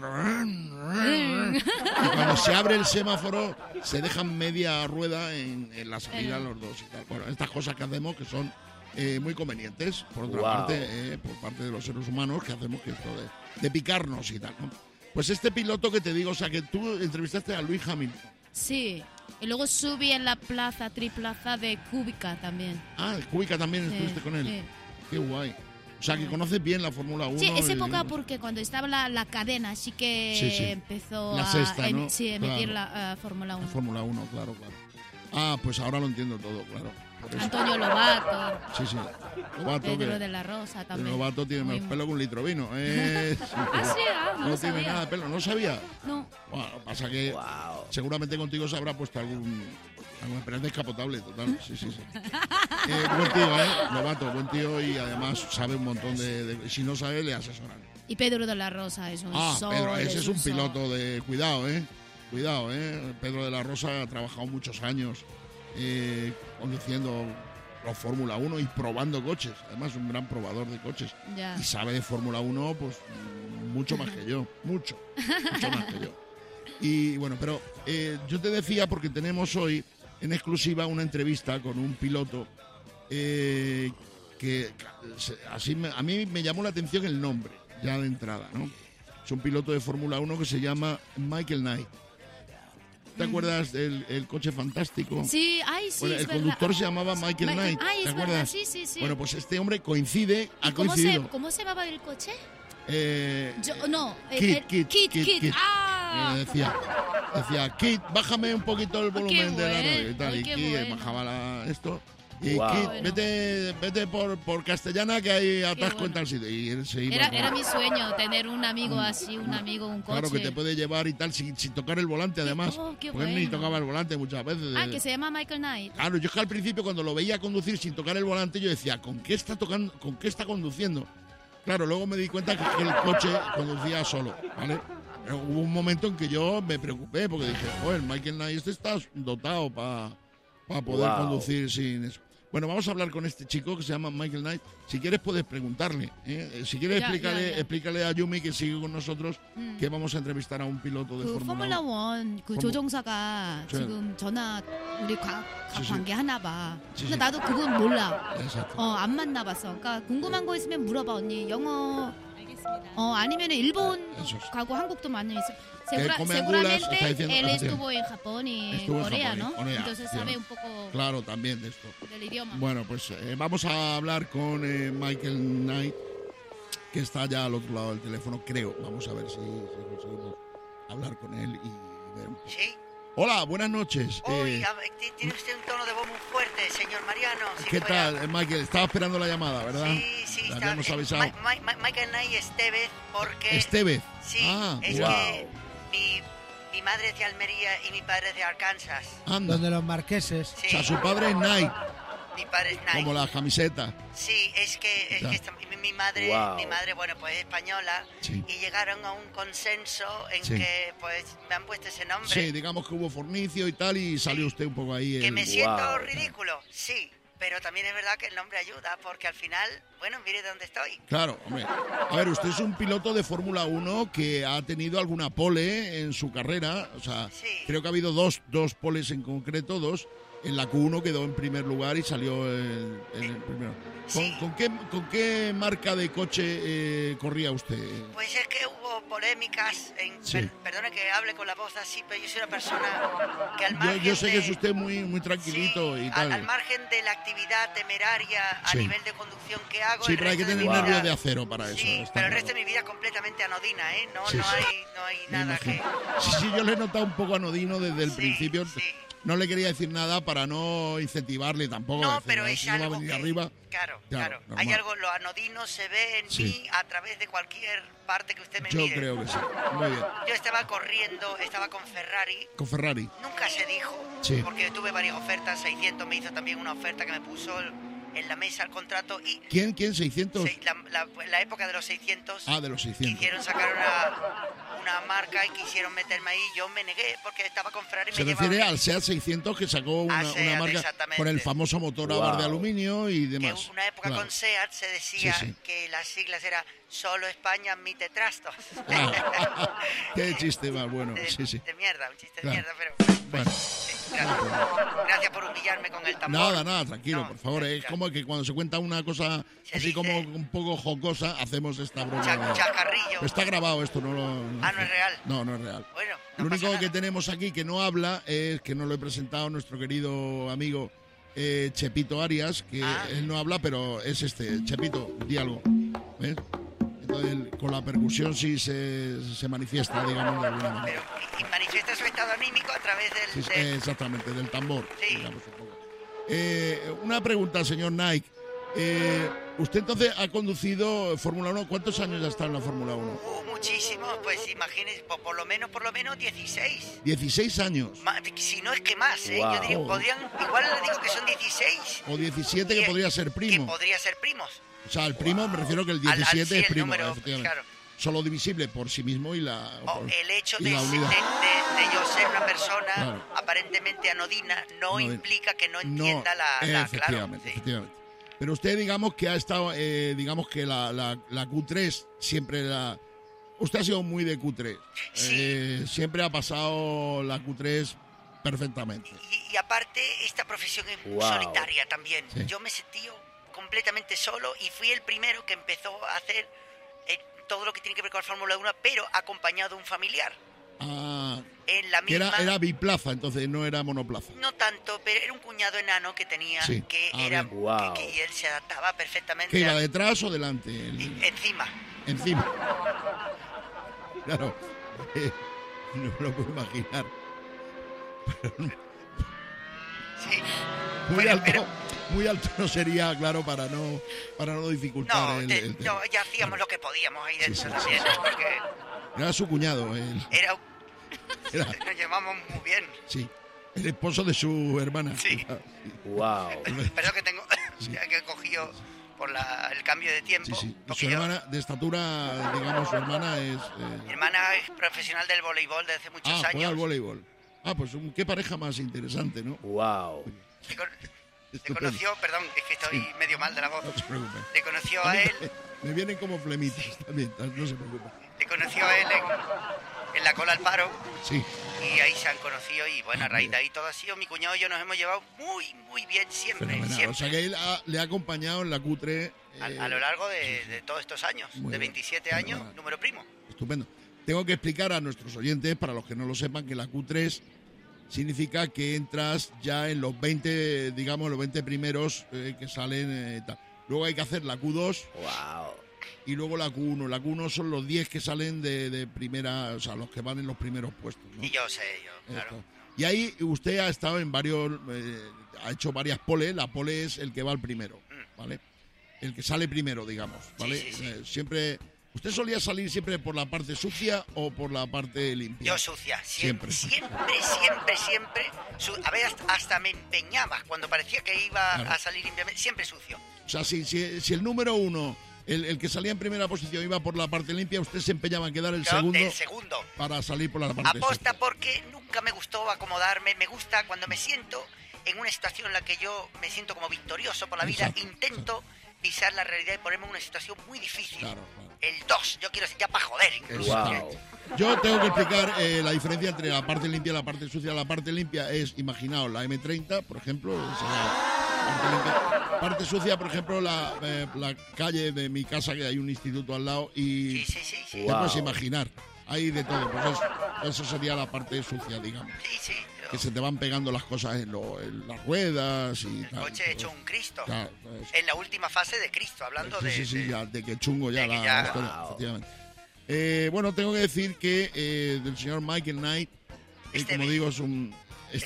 Y cuando se abre el semáforo se dejan media rueda en la salida los dos y tal. Bueno, estas cosas que hacemos que son muy convenientes, por otra parte, por parte de los seres humanos, que hacemos que esto de picarnos y tal, ¿no? Pues este piloto que te digo, o sea, que tú entrevistaste a Lewis Hamilton. Sí, y luego subí en la triplaza de Kubica también. Kubica también estuviste con él. Sí. Qué guay. O sea, que conoces bien la Fórmula 1. Sí, esa época porque cuando estaba la cadena sí que empezó la sexta, ¿no? emitir la Fórmula 1. La Fórmula 1, claro. Pues ahora lo entiendo todo, claro. Antonio Lobato. Sí. Lobato, Pedro de la Rosa también. Lobato tiene más pelo que un litro de vino. No tiene nada de pelo, ¿no sabía? No. Bueno, pasa que seguramente contigo se habrá puesto alguna experiencia descapotable, total. Sí. Buen tío, Lobato, buen tío y además sabe un montón de si no sabe, le asesoran. Y Pedro de la Rosa es un sol. Pedro, ese es un piloto de... Cuidado, Cuidado, Pedro de la Rosa ha trabajado muchos años conduciendo la Fórmula 1 y probando coches. Además, un gran probador de coches. Y sabe de Fórmula 1, pues, mucho más que yo. Mucho más que yo. Y bueno, pero yo te decía, porque tenemos hoy en exclusiva una entrevista con un piloto que a mí me llamó la atención el nombre, ya de entrada, ¿no? Es un piloto de Fórmula 1 que se llama Michael Knight. ¿Te acuerdas del el coche fantástico? Sí, ay, sí, Bueno, es el verdad. conductor se llamaba Michael Knight. Ay, ¿Te es acuerdas? verdad, sí, sí, sí. Bueno, pues este hombre coincide, ha ¿Cómo coincidido. ¿Cómo se llamaba el coche? No, Kit. Kit. Ah. Decía, Kit, bájame un poquito el volumen de la radio y tal. Ay, Y qué Kit bueno. bajaba esto. Y Wow. Kit, Bueno. vete por Castellana que hay atasco bueno. en tal sitio. Y él se iba. Era mi sueño tener un amigo así, un coche. Claro, que te puede llevar y tal sin tocar el volante, además. qué porque él ni bueno. tocaba el volante muchas veces. Que se llama Michael Knight. Claro, yo es que al principio cuando lo veía conducir sin tocar el volante, yo decía, ¿con qué está conduciendo? Claro, luego me di cuenta que el coche conducía solo, ¿vale? Pero hubo un momento en que yo me preocupé porque dije, joder, Michael Knight está dotado para poder Wow. conducir sin eso. Bueno, vamos a hablar con este chico que se llama Michael Knight. Si quieres puedes preguntarle. Si quieres Ya. explícale a Yumi, que sigue con nosotros, que vamos a entrevistar a un piloto de 그 Fórmula 1. 포뮬라 1 그 조종사가 네. 지금 전화 우리 시. 관계하나 봐. 시. 근데 나도 그분 몰라. Exacto. 안 만나봤어. 그러니까 궁금한 거 있으면 물어봐 언니. 영어 아니면 일본 Eso es. 가고 한국도 많이 있어. Que come angulas, está seguramente diciendo- él efectivamente. estuvo en Japón y en Estuvo en Corea, Japón y ¿no? Corea, Entonces sabe efectivamente. un poco Claro, también de esto. del idioma. Bueno, pues vamos a hablar con Michael Knight, que está ya al otro lado del teléfono, creo. Vamos a ver si conseguimos hablar con él y ver un poco. Sí. Hola, buenas noches. Uy, tiene usted un tono de voz muy fuerte, señor Mariano. Si ¿Qué fuera- tal, Michael? Estaba esperando la llamada, ¿verdad? Sí, Ya está. hemos avisado. Michael Knight Estevez, porque... Estevez. Sí, Ah, es wow. que mi madre es de Almería y mi padre es de Arkansas. Anda. Donde los marqueses. Sí. O sea, su padre es Knight, Mi padre es Knight. como la camiseta. Sí, es que Ya. mi madre, Wow. bueno, pues es española, Sí. y llegaron a un consenso en Sí. que, pues, me han puesto ese nombre. Sí, digamos que hubo fornicio y tal, y salió usted un poco ahí. Que me siento Wow. ridículo, sí, pero también es verdad que el nombre ayuda, porque al final, bueno, mire de dónde estoy. Claro, hombre. A ver, usted es un piloto de Fórmula 1 que ha tenido alguna pole en su carrera. O sea, Sí. creo que ha habido dos poles en concreto, dos. En la Q1 quedó en primer lugar y salió en el primero. Sí. ¿Con qué marca de coche corría usted? Pues es que hubo polémicas, Sí. perdone que hable con la voz así, pero yo soy una persona que al margen Yo sé que es de- usted muy tranquilito y tal. al margen de la actividad temeraria a Sí. nivel de conducción que hago, Sí, el pero hay que resto de tener mi nervios vida- de acero para eso. Sí, está pero el claro. resto de mi vida es completamente anodina, ¿eh? No, Sí, no, sí. hay Me nada que... imagino. Sí, yo le he notado un poco anodino desde el Sí, principio. sí. No le quería decir nada para no incentivarle tampoco. No, decir, pero "Ah, es si no va a algo venir que... arriba". Claro. normal. Hay algo, lo anodino se ve en Sí. mí a través de cualquier parte que usted me Yo mire. creo que sí. Muy bien. Yo estaba corriendo, estaba con Ferrari, Con Ferrari. nunca se dijo, Sí. porque tuve varias ofertas, 600 me hizo también una oferta que me puso en la mesa el contrato y ¿Quién? 600. la época de los 600 Ah, de los 600. quisieron sacar una marca y quisieron meterme ahí, yo me negué porque estaba con Ferrari y Se me refiere llevaban- al SEAT 600 que sacó una Seat, marca exactamente. con el famoso motor a bar de Wow. aluminio y que demás. una época Claro. con SEAT se decía Sí, sí. que las siglas era solo España admite trastos. Ah, qué chiste más bueno. Sí, sí. De mierda, un chiste Claro. de mierda, pero Bueno. gracias por humillarme con el tambor. Nada, tranquilo, No, por favor. Es ya. como que cuando se cuenta una cosa Se así dice- como un poco jocosa, hacemos esta broma. Chacarrillo. Pero está grabado esto, no lo... Ah, ¿no es real? No, no es real. Bueno, Lo no único pasa que nada. tenemos aquí que no habla es que nos lo he presentado nuestro querido amigo Chepito Arias, que Ah. él no habla, pero es Chepito, di algo. ¿Ves? Entonces, con la percusión sí se manifiesta, digamos, de alguna manera. Y manifiesta su estado anímico a través Sí, del... exactamente, del tambor. Sí. Digamos, un poco. Una pregunta, señor Nike. Usted entonces ha conducido Fórmula 1. ¿Cuántos años ya está en la Fórmula 1? Muchísimo, pues imagínese, por lo menos 16. 16 años. Si no es que más, ¿eh? Wow. Yo diría, igual le digo que son 16. O 17 que Y- podría ser Que primo. podría ser primos. O sea, el primo me refiero que el Al- 17 sí, es el primo, número, efectivamente. claro. Solo divisible por sí mismo y la... O el hecho y de la unidad. yo ser una persona Claro. aparentemente anodina no Anodina. implica que no No, entienda la efectivamente, claro, sí. efectivamente. Pero usted, digamos que ha estado, digamos que la Q3 siempre la... Usted ha sido muy de Q3. Siempre ha pasado la Q3 perfectamente. Y aparte, esta profesión es Wow. solitaria también. Sí. Yo me sentí completamente solo y fui el primero que empezó a hacer todo lo que tiene que ver con la Fórmula 1, pero acompañado de un familiar. En la que misma... era biplaza, entonces no era monoplaza. No tanto, pero era un cuñado enano que tenía, Sí. que Ah, era bien. Wow. que él se adaptaba perfectamente. ¿Que iba detrás o delante? Encima. Encima. Claro. No me lo puedo imaginar. Sí. Muy alto no sería, claro, para no dificultar No, el tema. no, ya hacíamos lo que podíamos ahí dentro Sí, sí, también, sí, sí. porque Era su cuñado, él. era... Era, Nos llevamos muy bien. sí, el esposo de su hermana. Sí. Wow. Perdón que tengo... que he cogido por el cambio de tiempo. Sí, sí. porque Su hermana, de estatura, digamos, su hermana es... mi hermana es profesional del voleibol desde hace muchos juega años. al voleibol. Pues qué pareja más interesante, ¿no? Wow. Le conoció, perdón, es que estoy Sí. medio mal de la voz. No se preocupe. Le conoció A a mí él, Me vienen como flemitas también, no se preocupe. le conoció a él en la cola al paro. Sí. Y ahí se han conocido y bueno, a raíz de ahí todo ha sido. Mi cuñado y yo nos hemos llevado muy, muy bien siempre. Fenomenal. siempre. O sea que él le ha acompañado en la cutre. A lo largo de todos estos años, Muy de bien. 27 años, Fenomenal. número primo. Estupendo. Tengo que explicar a nuestros oyentes, para los que no lo sepan, que la Q3 significa que entras ya en los 20, digamos, los 20 primeros que salen. Tal. Luego hay que hacer la Q2. Wow. Y luego la Q1. La Q1 son los 10 que salen de primera, o sea, los que van en los primeros puestos, ¿no? Y yo sé, claro. Esto. Y ahí usted ha estado en varios, ha hecho varias poles. La pole es el que va al primero, ¿vale? El que sale primero, digamos, ¿vale? Sí. Siempre, ¿usted solía salir siempre por la parte sucia o por la parte limpia? Yo sucia, Siempre. siempre. A ver, hasta me empeñaba cuando parecía que iba Claro. a salir limpiamente, siempre sucio. O sea, si el número uno, el que salía en primera posición iba por la parte limpia, usted se empeñaba en quedar el Yo, segundo del segundo. para salir por la parte Aposta sucia. porque nunca me gustó acomodarme. Me gusta cuando me siento en una situación en la que yo me siento como victorioso por la vida. Exacto, Intento pisar la realidad y ponerme en una situación muy difícil. Claro. El 2, yo quiero decir ya para joder incluso. Wow. Yo tengo que explicar la diferencia entre la parte limpia y la parte sucia. La parte limpia es, imaginaos, la M30, por ejemplo. Parte limpia. Parte sucia, por ejemplo, la calle de mi casa, que hay un instituto al lado. Y Sí. te Wow. puedes imaginar. Hay de todo. Pues eso sería la parte sucia, digamos. Sí. Que se te van pegando las cosas en las ruedas y El tal. coche hecho un Cristo. Claro, eso. En la última fase de Cristo, hablando Sí, ya, de que chungo ya de que la ya- historia, Wow. efectivamente. Bueno, tengo que decir que del señor Michael Knight, como digo, es un...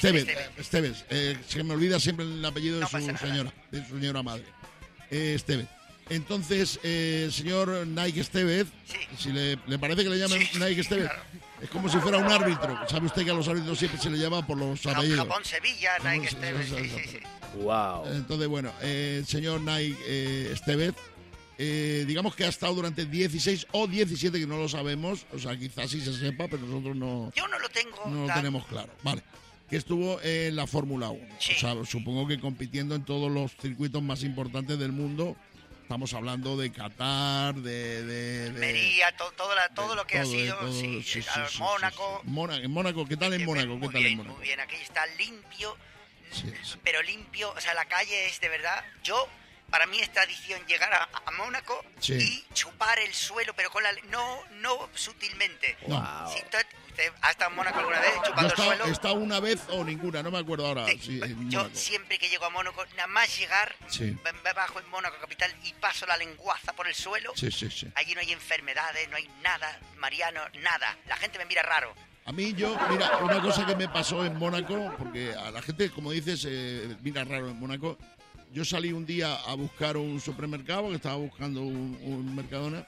Esteves. Se me olvida siempre el apellido de No su pasa nada. señora, de su señora madre. Esteves. Entonces, señor Nike Estevez, si le parece que le llamen Nike Estevez, claro. es como si fuera un árbitro. ¿Sabe usted que a los árbitros siempre se le llama por los apellidos? Japón, Sevilla, Nike Eso, Estevez, eso. sí. Wow. Entonces, bueno, el señor Nike Estevez, digamos que ha estado durante 16 o 17, que no lo sabemos, o sea, quizás sí se sepa, pero nosotros no, Yo no lo tengo. no lo tenemos claro. Vale, que estuvo en la Fórmula 1. Sí. O sea, supongo que compitiendo en todos los circuitos más importantes del mundo. Estamos hablando de Qatar, de Almería, todo lo que ha todo, sido, todo, sí, sí, Mónaco. En Mónaco, ¿qué tal en Mónaco? Muy bien, muy bien, aquí está limpio, Sí. pero limpio, o sea, la calle es de verdad, para mí es tradición llegar a Mónaco Sí. y chupar el suelo, pero con no sutilmente. No. Si usted ha estado en Mónaco alguna vez Yo chupando el suelo, he estado una vez o ninguna, no me acuerdo ahora. Sí, en yo Mónaco. siempre que llego a Mónaco, nada más llegar, Sí. bajo en Mónaco capital y paso la lenguaza por el suelo, Sí. allí no hay enfermedades, no hay nada, Mariano, nada. La gente me mira raro. A mí mira, una cosa que me pasó en Mónaco, porque a la gente, como dices, mira raro en Mónaco. Yo salí un día a buscar un supermercado, que estaba buscando un Mercadona,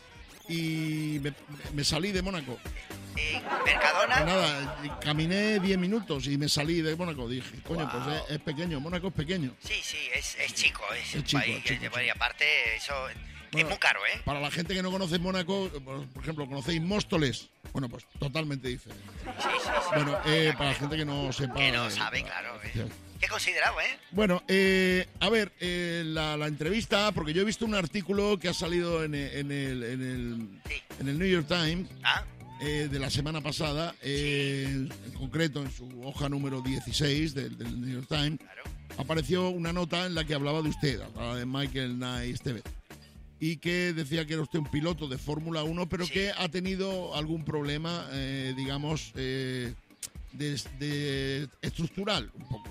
y me salí de Mónaco. Mercadona. Pues nada, caminé 10 minutos y me salí de Mónaco. Dije, coño, Wow. pues es pequeño, Mónaco es pequeño. Sí, es chico, es un chico, país. chico. Y aparte, eso es Bueno, muy caro, ¿eh? Para la gente que no conoce Mónaco, por ejemplo, ¿conocéis Móstoles? Bueno, pues totalmente diferente. Sí. Bueno, para la gente que no sepa... Que no sabe, claro. Qué considerado, ¿eh? Bueno, a ver, la entrevista, porque yo he visto un artículo que ha salido en el New York Times de la semana pasada, en concreto en su hoja número 16 del New York Times, apareció una nota en la que hablaba de usted, hablaba de Michael Knight Estevez. y que decía que era usted un piloto de Fórmula 1, pero que ha tenido algún problema, digamos, de estructural, un poco.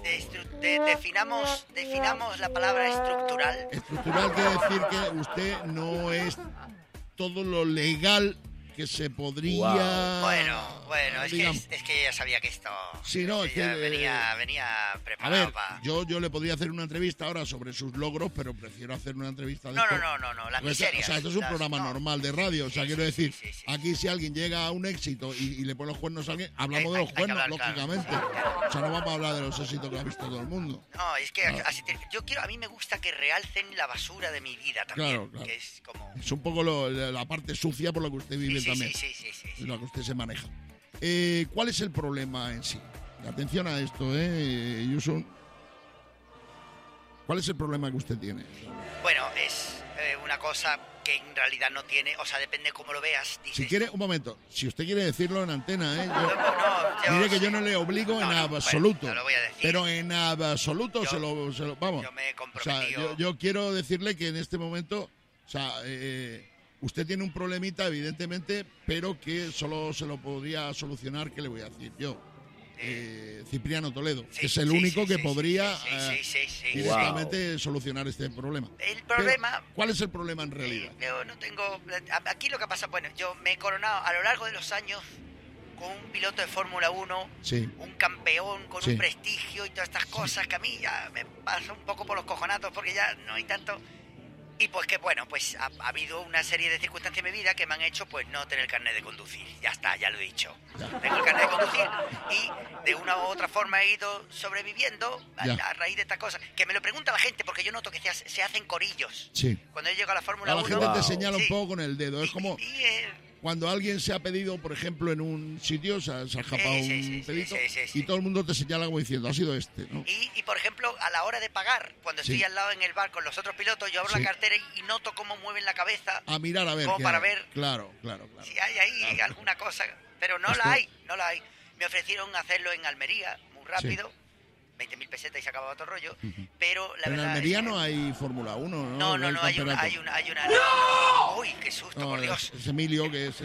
Definamos la palabra estructural. Estructural quiere decir que usted no es todo lo legal que se podría... Bueno, es que ya sabía que esto... Sí, no, es que... Venía preparado. A ver, yo le podría hacer una entrevista ahora sobre sus logros, pero prefiero hacer una entrevista de... No, las miserias. O sea, esto es un programa normal de radio, o sea, quiero decir, aquí si alguien llega a un éxito y le pone los cuernos a alguien, hablamos de los cuernos, lógicamente. Claro. O sea, no vamos a hablar de los éxitos que ha visto todo el mundo. No, es que a mí me gusta que realcen la basura de mi vida también. Claro. Que es como... Es un poco la parte sucia por la que usted vive también. Sí. Es la que usted se maneja. ¿Cuál es el problema en sí? Atención a esto, Yusun. ¿Cuál es el problema que usted tiene? Bueno, es una cosa que en realidad no tiene, o sea, depende cómo lo veas. Si quiere, un momento, si usted quiere decirlo en antena, diré que yo no le obligo en absoluto. Bueno, lo voy a decir. Pero en absoluto se lo vamos. Yo me he comprometido. O sea, yo quiero decirle que en este momento, o sea, usted tiene un problemita, evidentemente, pero que solo se lo podría solucionar, ¿qué le voy a decir yo? Cipriano Toledo, que es el único que podría directamente solucionar este problema. El problema... Pero, ¿cuál es el problema en realidad? Yo no tengo... Aquí lo que pasa, bueno, yo me he coronado a lo largo de los años con un piloto de Fórmula 1, un campeón con un prestigio y todas estas cosas que a mí ya me pasa un poco por los cojonatos porque ya no hay tanto... Y pues que bueno, pues ha habido una serie de circunstancias en mi vida que me han hecho pues no tener carnet de conducir. Ya está, ya lo he dicho. Tengo el carnet de conducir y de una u otra forma he ido sobreviviendo a raíz de estas cosas. Que me lo pregunta la gente porque yo noto que se hacen corillos. Sí. Cuando yo llego a la Fórmula 1... La gente te señala un poco con el dedo. Es como... Cuando alguien se ha pedido, por ejemplo, en un sitio, se ha escapado un pedito y todo el mundo te señala como diciendo, ha sido este, ¿no? Y por ejemplo, a la hora de pagar, cuando estoy al lado en el bar con los otros pilotos, yo abro la cartera y noto cómo mueven la cabeza. A mirar, a ver. Como para ver Claro. si hay ahí alguna cosa. Pero no la hay. Me ofrecieron hacerlo en Almería, muy rápido. 20.000 pesetas y se acababa todo el rollo, pero la verdad... En Almería no hay Fórmula 1, ¿no? No, hay una... ¡No! ¡Uy, qué susto, por Dios! Es Emilio que se Sí.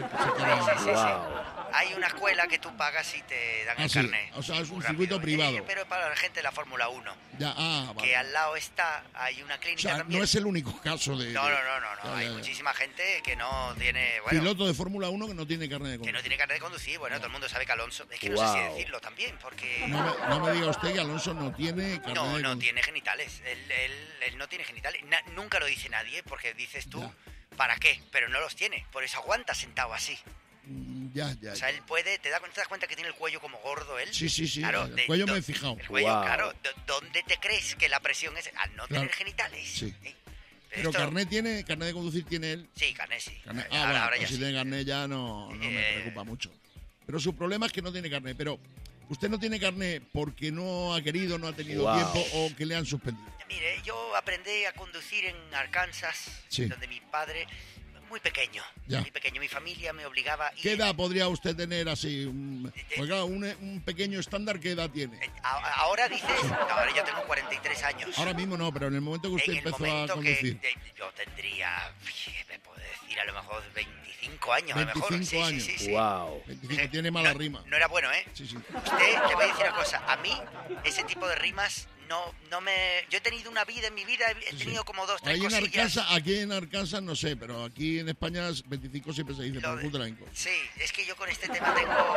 Hay una escuela que tú pagas y te dan el carnet. O sea, es un circuito privado. Pero para la gente de la Fórmula 1. Vale. Que al lado hay una clínica también. No es el único caso de... No. Hay muchísima gente que no tiene... Piloto de Fórmula 1 que no tiene carnet de conducir. Que no tiene carnet de conducir. Bueno, todo el mundo sabe que Alonso... Es que no sé si decirlo también, porque... No me diga usted que Alonso no tiene carnet de conducir. No tiene genitales. Él no tiene genitales. Nunca lo dice nadie, porque dices tú, ¿para qué? Pero no los tiene. Por eso aguanta sentado así. Ya. O sea, él puede... ¿Te das cuenta que tiene el cuello como gordo él? Sí. Claro, el cuello me he fijado. El cuello, claro. ¿Dónde te crees que la presión es? Al no tener genitales. Sí. Pero carnet de conducir tiene él. Sí, carnet sí. Ahora ya si tiene carnet ya no me preocupa mucho. Pero su problema es que no tiene carnet. Pero usted no tiene carnet porque no ha querido, no ha tenido tiempo o que le han suspendido. Mire, yo aprendí a conducir en Arkansas, donde mi padre... Muy pequeño, mi familia me obligaba... ¿Qué edad podría usted tener así? Pues claro, un pequeño estándar, ¿qué edad tiene? Ahora dices, ahora yo tengo 43 años. Ahora mismo no, pero en el momento que usted empezó a conducir... Yo tendría, me puedo decir, a lo mejor 25 años. 25 años. Sí. Wow. 25, tiene mala rima. No era bueno, ¿eh? Sí. Usted, le voy a decir una cosa, a mí ese tipo de rimas... No me... Yo he tenido una vida en mi vida, he tenido como 2, 3 cosillas. Aquí en Arkansas no sé, pero aquí en España 25 siempre se dice, por el de Sí, es que yo con este tema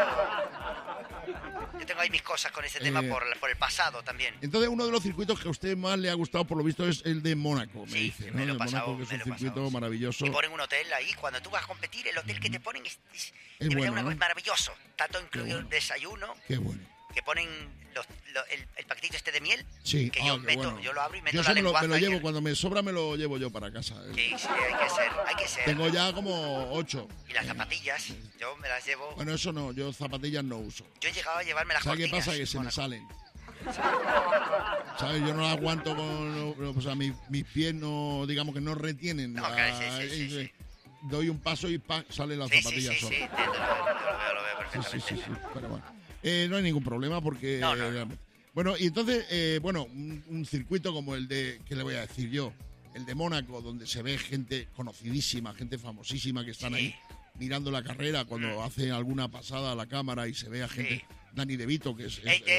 yo tengo ahí mis cosas con este tema por el pasado también. Entonces uno de los circuitos que a usted más le ha gustado por lo visto es el de Mónaco, me dice, ¿no? Me lo he pasado, Mónaco, que es un circuito maravilloso. Y ponen un hotel ahí, cuando tú vas a competir, el hotel que te ponen es bueno, ¿no? maravilloso. Tanto incluido el desayuno. Qué bueno. Que ponen el paquetito este de miel, sí. que yo lo abro y meto yo la lengua. Me lo llevo, cuando me sobra me lo llevo yo para casa. Sí, hay que ser. Tengo ya como 8. Y las zapatillas, yo me las llevo. Bueno, eso no, yo zapatillas no uso. Yo he llegado a llevarme las cortinas. ¿Sabes qué pasa? Que se me salen. ¿Sabes? Yo no las aguanto o sea, mis pies no, digamos que no retienen. Sí. Doy un paso y salen las zapatillas solas. Sí, lo veo perfectamente. Sí, pero bueno. No hay ningún problema porque... No. Bueno, y entonces, un circuito como el de... ¿Qué le voy a decir yo? el de Mónaco, donde se ve gente conocidísima, gente famosísima que están ahí mirando la carrera cuando hace alguna pasada a la cámara y se ve a gente... Danny DeVito, que es aquí,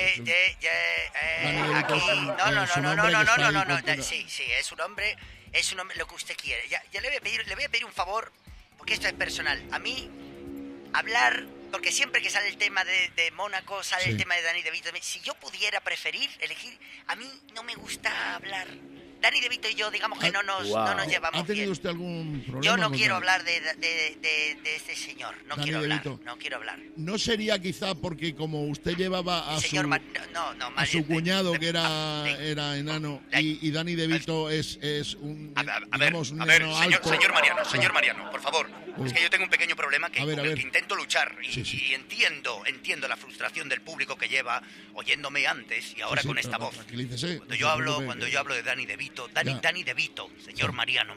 sí, es un hombre, lo que usted quiere. Ya le voy a pedir un favor, porque esto es personal. A mí, hablar, porque siempre que sale el tema de Mónaco, sale el tema de Danny DeVito. Si yo pudiera elegir, a mí no me gusta hablar. Danny DeVito y yo, digamos que no nos llevamos bien. ¿Ha tenido usted algún problema? Yo no quiero hablar de este señor. No quiero hablar. ¿No sería quizá porque como usted llevaba a su cuñado, que era enano, y Danny DeVito es un enano alto? Señor Mariano, por favor. Es que yo tengo un pequeño problema con el que intento luchar y entiendo la frustración del público que lleva oyéndome antes y ahora con esta voz. Cuando yo hablo de Danny DeVito, Danny DeVito, señor Mariano,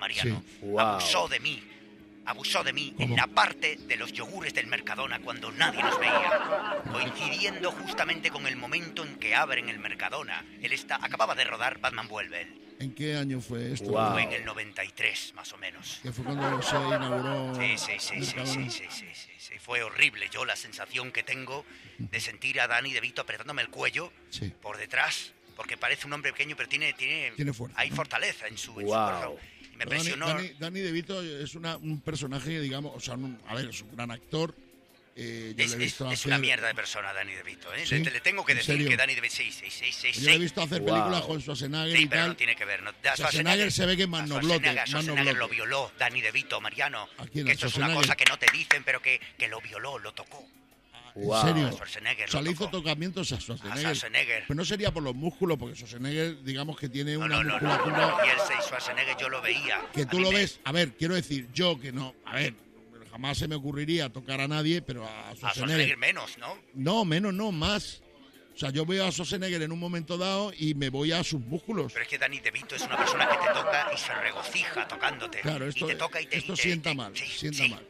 abusó de mí en la parte de los yogures del Mercadona cuando nadie nos veía, coincidiendo justamente con el momento en que abren el Mercadona. Acababa de rodar Batman Vuelve. ¿En qué año fue esto? Fue en el 93, más o menos. Que fue cuando se inauguró... Sí, fue horrible. Yo la sensación que tengo de sentir a Danny DeVito apretándome el cuello por detrás, porque parece un hombre pequeño, pero tiene fuerza, hay fortaleza en su corazón. Me presionó. Danny DeVito es un personaje, digamos, o sea, es un gran actor. Es una mierda de persona, Danny DeVito. ¿Sí? Le tengo que decir que Danny DeVito... Sí. Yo he visto hacer películas con Schwarzenegger y pero tal. No tiene que ver. Schwarzenegger se ve que es más noblote. Schwarzenegger lo violó, Danny DeVito, Mariano. Que esto es una cosa que no te dicen, pero que lo violó, lo tocó. ¿En serio? Schwarzenegger. O sea, le hizo tocamientos a Schwarzenegger. Pero no sería por los músculos, porque Schwarzenegger, digamos que tiene una musculatura... Y el Schwarzenegger yo lo veía. Que tú lo ves... A ver, quiero decir, yo que no... A ver, jamás se me ocurriría tocar a nadie, pero a Schwarzenegger menos, ¿no? No, menos no, más. O sea, yo veo a Schwarzenegger en un momento dado y me voy a sus músculos. Pero es que Danny DeVito es una persona que te toca y se regocija tocándote. Claro, esto sienta mal. Sienta mal.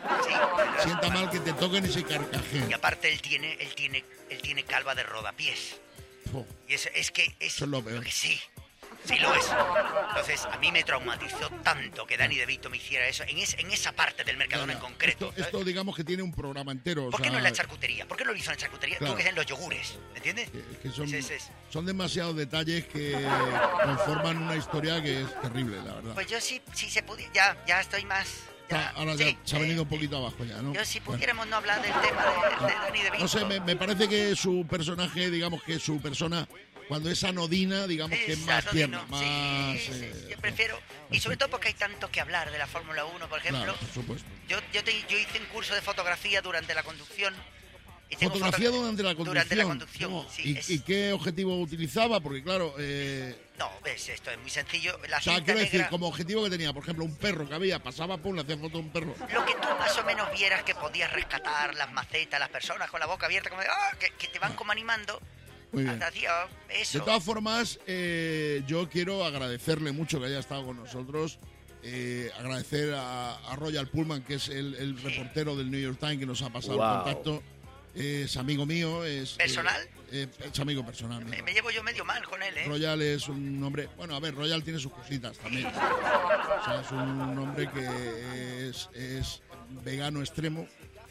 Sienta mal que te toquen y se carcajeen. Y aparte él tiene calva de rodapiés. Y es que eso es lo peor. Sí lo es. Entonces, a mí me traumatizó tanto que Danny DeVito me hiciera eso, en esa parte del Mercadona en concreto. Esto digamos que tiene un programa entero. ¿Por qué no en la charcutería? ¿Por qué no lo hizo en la charcutería? Claro. Creo que es en los yogures, ¿entiendes? Que son demasiados detalles que conforman una historia que es terrible, la verdad. Pues yo sí se pudiera, ya estoy más... Ahora ya se ha venido un poquito abajo ya, ¿no? Yo si pudiéramos no hablar del tema de Danny DeVito. No sé, me parece que su personaje, digamos que su persona... Cuando es anodina, digamos que es más tierna, más... yo prefiero... Y sobre todo porque hay tanto que hablar de la Fórmula 1, por ejemplo. Claro, por supuesto. Yo hice un curso de fotografía durante la conducción. ¿Fotografía durante la conducción? Durante la conducción, no. ¿Y qué objetivo utilizaba? Porque claro... No, ves, esto es muy sencillo. Quiero decir, como objetivo que tenía, por ejemplo, un perro que había, pasaba, le hacía foto a un perro. Lo que tú más o menos vieras que podías rescatar, las macetas, las personas con la boca abierta, como de, que te van como animando... Muy bien. Eso. De todas formas, yo quiero agradecerle mucho que haya estado con nosotros. Agradecer a Royal Pullman, que es el reportero del New York Times, que nos ha pasado el contacto. Es amigo mío. ¿Personal? Es amigo personal. Me llevo yo medio mal con él, ¿eh? Royal es un hombre... Bueno, a ver, Royal tiene sus cositas también. O sea, es un hombre que es vegano extremo.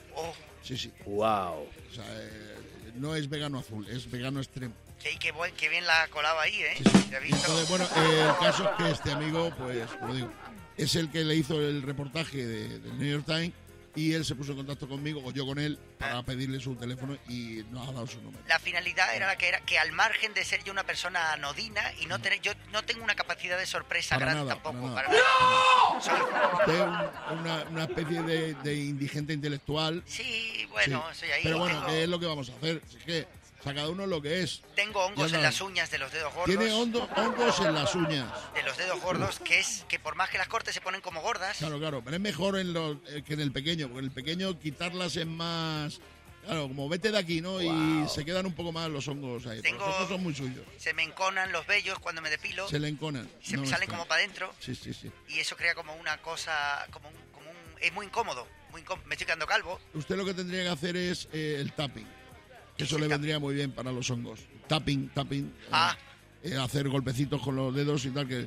Sí. Wow. O sea, no es vegano azul, es vegano extremo. Sí, qué bien la ha colado ahí, ¿eh? Sí. Entonces, bueno, el caso es que este amigo, pues, como digo, es el que le hizo el reportaje del New York Times y él se puso en contacto conmigo, o yo con él, para pedirle su teléfono y nos ha dado su número. La finalidad era que al margen de ser yo una persona anodina y no tener, yo no tengo una capacidad de sorpresa grande tampoco. Para nada. ¡No! Usted es una especie de indigente intelectual. Sí, bueno, soy ahí. Pero bueno, ¿qué es lo que vamos a hacer? Es que cada uno lo que es. Tengo hongos en las uñas de los dedos gordos. Tiene hongos en las uñas. De los dedos gordos, que por más que las cortes se ponen como gordas. Claro, pero es mejor que en el pequeño, porque en el pequeño quitarlas es más... Claro, como vete de aquí, ¿no? Wow. Y se quedan un poco más los hongos ahí. Los hongos son muy suyos. Se me enconan los vellos cuando me depilo. Se le enconan. Se me salen como para adentro. Sí. Y eso crea como una cosa, es muy incómodo. Me estoy quedando calvo. Usted lo que tendría que hacer es el tapping. Eso le vendría muy bien para los hongos. Tapping. Hacer golpecitos con los dedos y tal, que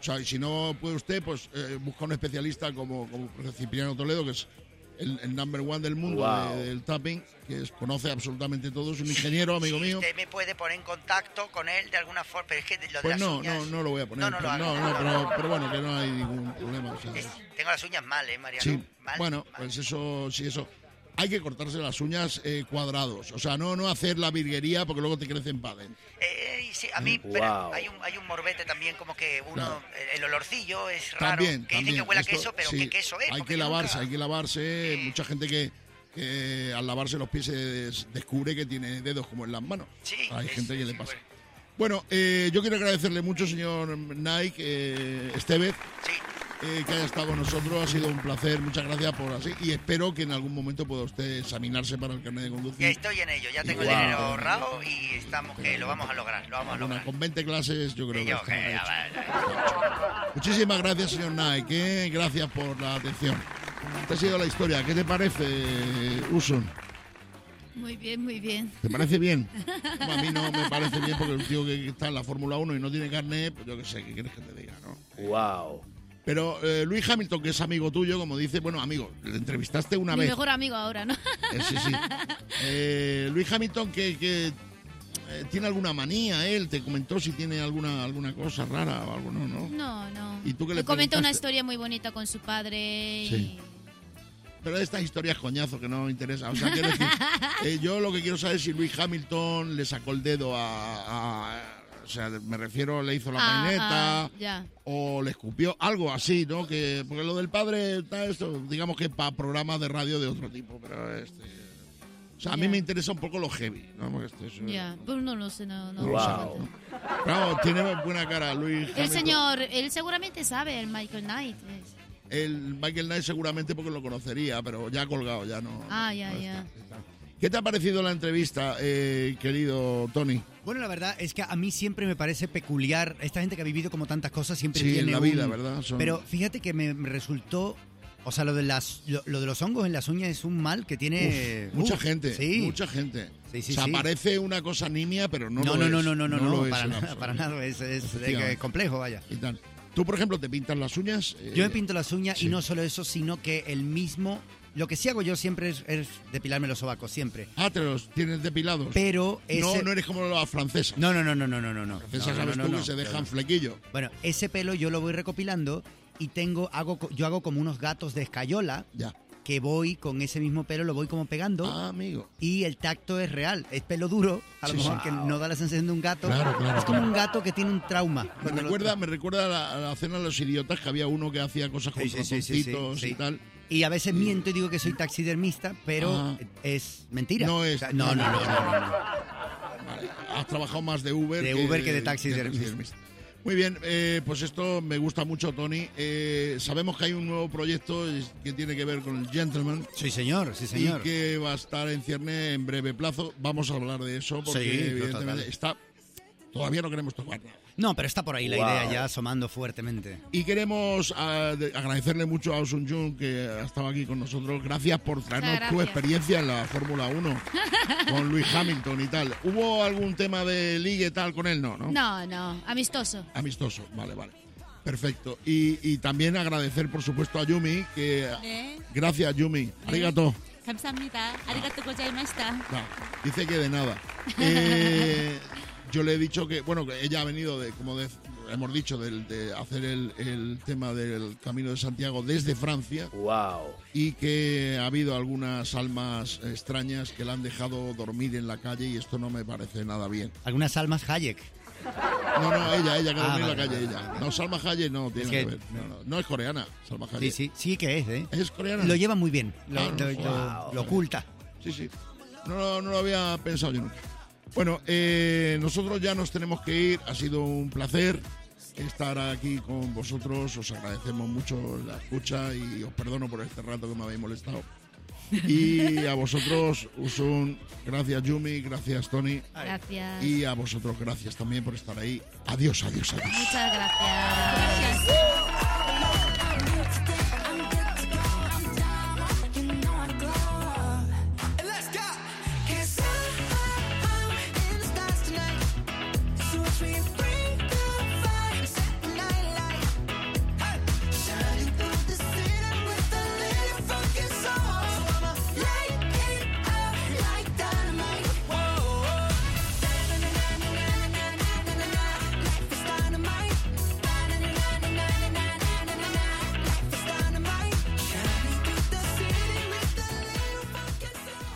O sea, y si no puede usted, pues busca un especialista como Cipriano Toledo, que es el number one del mundo del tapping, que conoce absolutamente todo, es un ingeniero, amigo mío. ¿Usted me puede poner en contacto con él de alguna forma? Pero es que lo de Pues las uñas... no lo voy a poner. Pero bueno, que no hay ningún problema. O sea, tengo las uñas mal, Mariano. Sí, mal, bueno, mal. Pues eso. Hay que cortarse las uñas cuadrados. O sea, no hacer la virguería porque luego te crecen padres. Sí, a mí pero hay un morbete también, como que uno, claro. El olorcillo es raro. También, que dicen que huele a queso, pero sí, ¿qué queso es? Hay que lavarse. Mucha gente que al lavarse los pies se descubre que tiene dedos como en las manos. Sí, hay gente que le pasa. Bueno, yo quiero agradecerle mucho, señor Nike, Estevez. Sí. Que haya estado con nosotros, ha sido un placer, muchas gracias por así, y espero que en algún momento pueda usted examinarse para el carnet de conducir. Ya estoy en ello, ya tengo el dinero ahorrado y estamos que lo vamos a lograr, Con 20 clases yo creo que Muchísimas gracias, señor Nike, gracias por la atención. Esta ha sido la historia, ¿qué te parece, Usun? Muy bien, muy bien. ¿Te parece bien? A mí no me parece bien porque un tío que está en la Fórmula 1 y no tiene carnet, pues yo qué sé, ¿qué quieres que te diga, no? Wow. Pero Luis Hamilton, que es amigo tuyo, como dice, bueno, amigo, le entrevistaste una vez. Mi mejor amigo ahora, ¿no? Sí. Luis Hamilton, que tiene alguna manía, él te comentó si tiene alguna cosa rara o algo, ¿no? No. ¿Y tú qué le comentó una historia muy bonita con su padre. Sí. Pero estas historias coñazo que no interesa. O sea, quiero decir, yo lo que quiero saber es si Luis Hamilton le sacó el dedo o sea, me refiero, le hizo la peineta o le escupió, algo así, ¿no? Porque lo del padre está esto, digamos que para programas de radio de otro tipo, pero o sea, a mí me interesa un poco lo heavy, ¿no? Pero no lo sé, no. Wow. Pero tiene buena cara, Luis. El señor, él seguramente sabe, el Michael Knight. El Michael Knight seguramente porque lo conocería, pero ya ha colgado, ya no. Ya. ¿Qué te ha parecido la entrevista, querido Tony? Bueno, la verdad es que a mí siempre me parece peculiar. Esta gente que ha vivido como tantas cosas siempre tiene en la vida, ¿verdad? Pero fíjate que me resultó... O sea, lo de los hongos en las uñas es un mal que tiene... mucha gente, sí. Mucha gente. Sí, o sea, parece una cosa nimia, pero no lo es. No, para nada. Es complejo, vaya. Y tal. Tú, por ejemplo, ¿te pintas las uñas? Yo me pinto las uñas y no solo eso, sino que el mismo... Lo que sí hago yo siempre es depilarme los sobacos, siempre. Ah, ¿te los tienes depilados? Pero no eres como las francesas. No. Las francesas sabes tú que se dejan flequillo. Bueno, ese pelo yo lo voy recopilando y yo hago como unos gatos de escayola. Ya. Que voy con ese mismo pelo, lo voy como pegando. Ah, amigo. Y el tacto es real. Es pelo duro, a lo mejor que no da la sensación de un gato. Claro, es como un gato que tiene un trauma. Me recuerda a la cena de los idiotas, que había uno que hacía cosas con ratoncitos y tal. Y a veces miento y digo que soy taxidermista, pero es mentira. No es. No. Vale. Has trabajado más de Uber. Que de taxidermista. Muy bien, pues esto me gusta mucho, Tony. Sabemos que hay un nuevo proyecto que tiene que ver con el Gentleman. Sí, señor. Y que va a estar en cierne en breve plazo. Vamos a hablar de eso porque evidentemente todavía no queremos tocarlo. No, pero está por ahí la idea ya asomando fuertemente. Y queremos agradecerle mucho a Usun Jun, que ha estado aquí con nosotros. Gracias por traernos tu experiencia en la Fórmula 1 con Luis Hamilton y tal. ¿Hubo algún tema de ligue tal con él? No. No, amistoso. Amistoso, vale. Perfecto. Y también agradecer, por supuesto, a Yumi, que... Gracias, Yumi. Arigato. 감사합니다. arigato gozaimashita. Dice que de nada. Yo le he dicho que ella ha venido hemos dicho, de hacer el tema del Camino de Santiago desde Francia. Wow. Y que ha habido algunas almas extrañas que la han dejado dormir en la calle y esto no me parece nada bien. ¿Algunas almas Hayek? No, ella que dormía en la calle, ella. No, Salma Hayek no tiene que ver. No es coreana, Salma Hayek. Sí que es, ¿eh? Es coreana. Lo lleva muy bien, lo oculta. Sí. No lo había pensado yo nunca. Bueno, nosotros ya nos tenemos que ir. Ha sido un placer estar aquí con vosotros. Os agradecemos mucho la escucha y os perdono por este rato que me habéis molestado. Y a vosotros, Usun, gracias Yumi, gracias Tony. Gracias. Y a vosotros, gracias también por estar ahí. Adiós. Muchas gracias.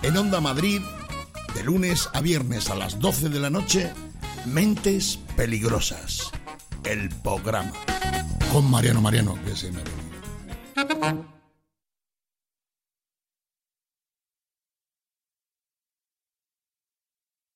En Onda Madrid, de lunes a viernes a las 12 de la noche, Mentes Peligrosas, el programa. Con Mariano, que se me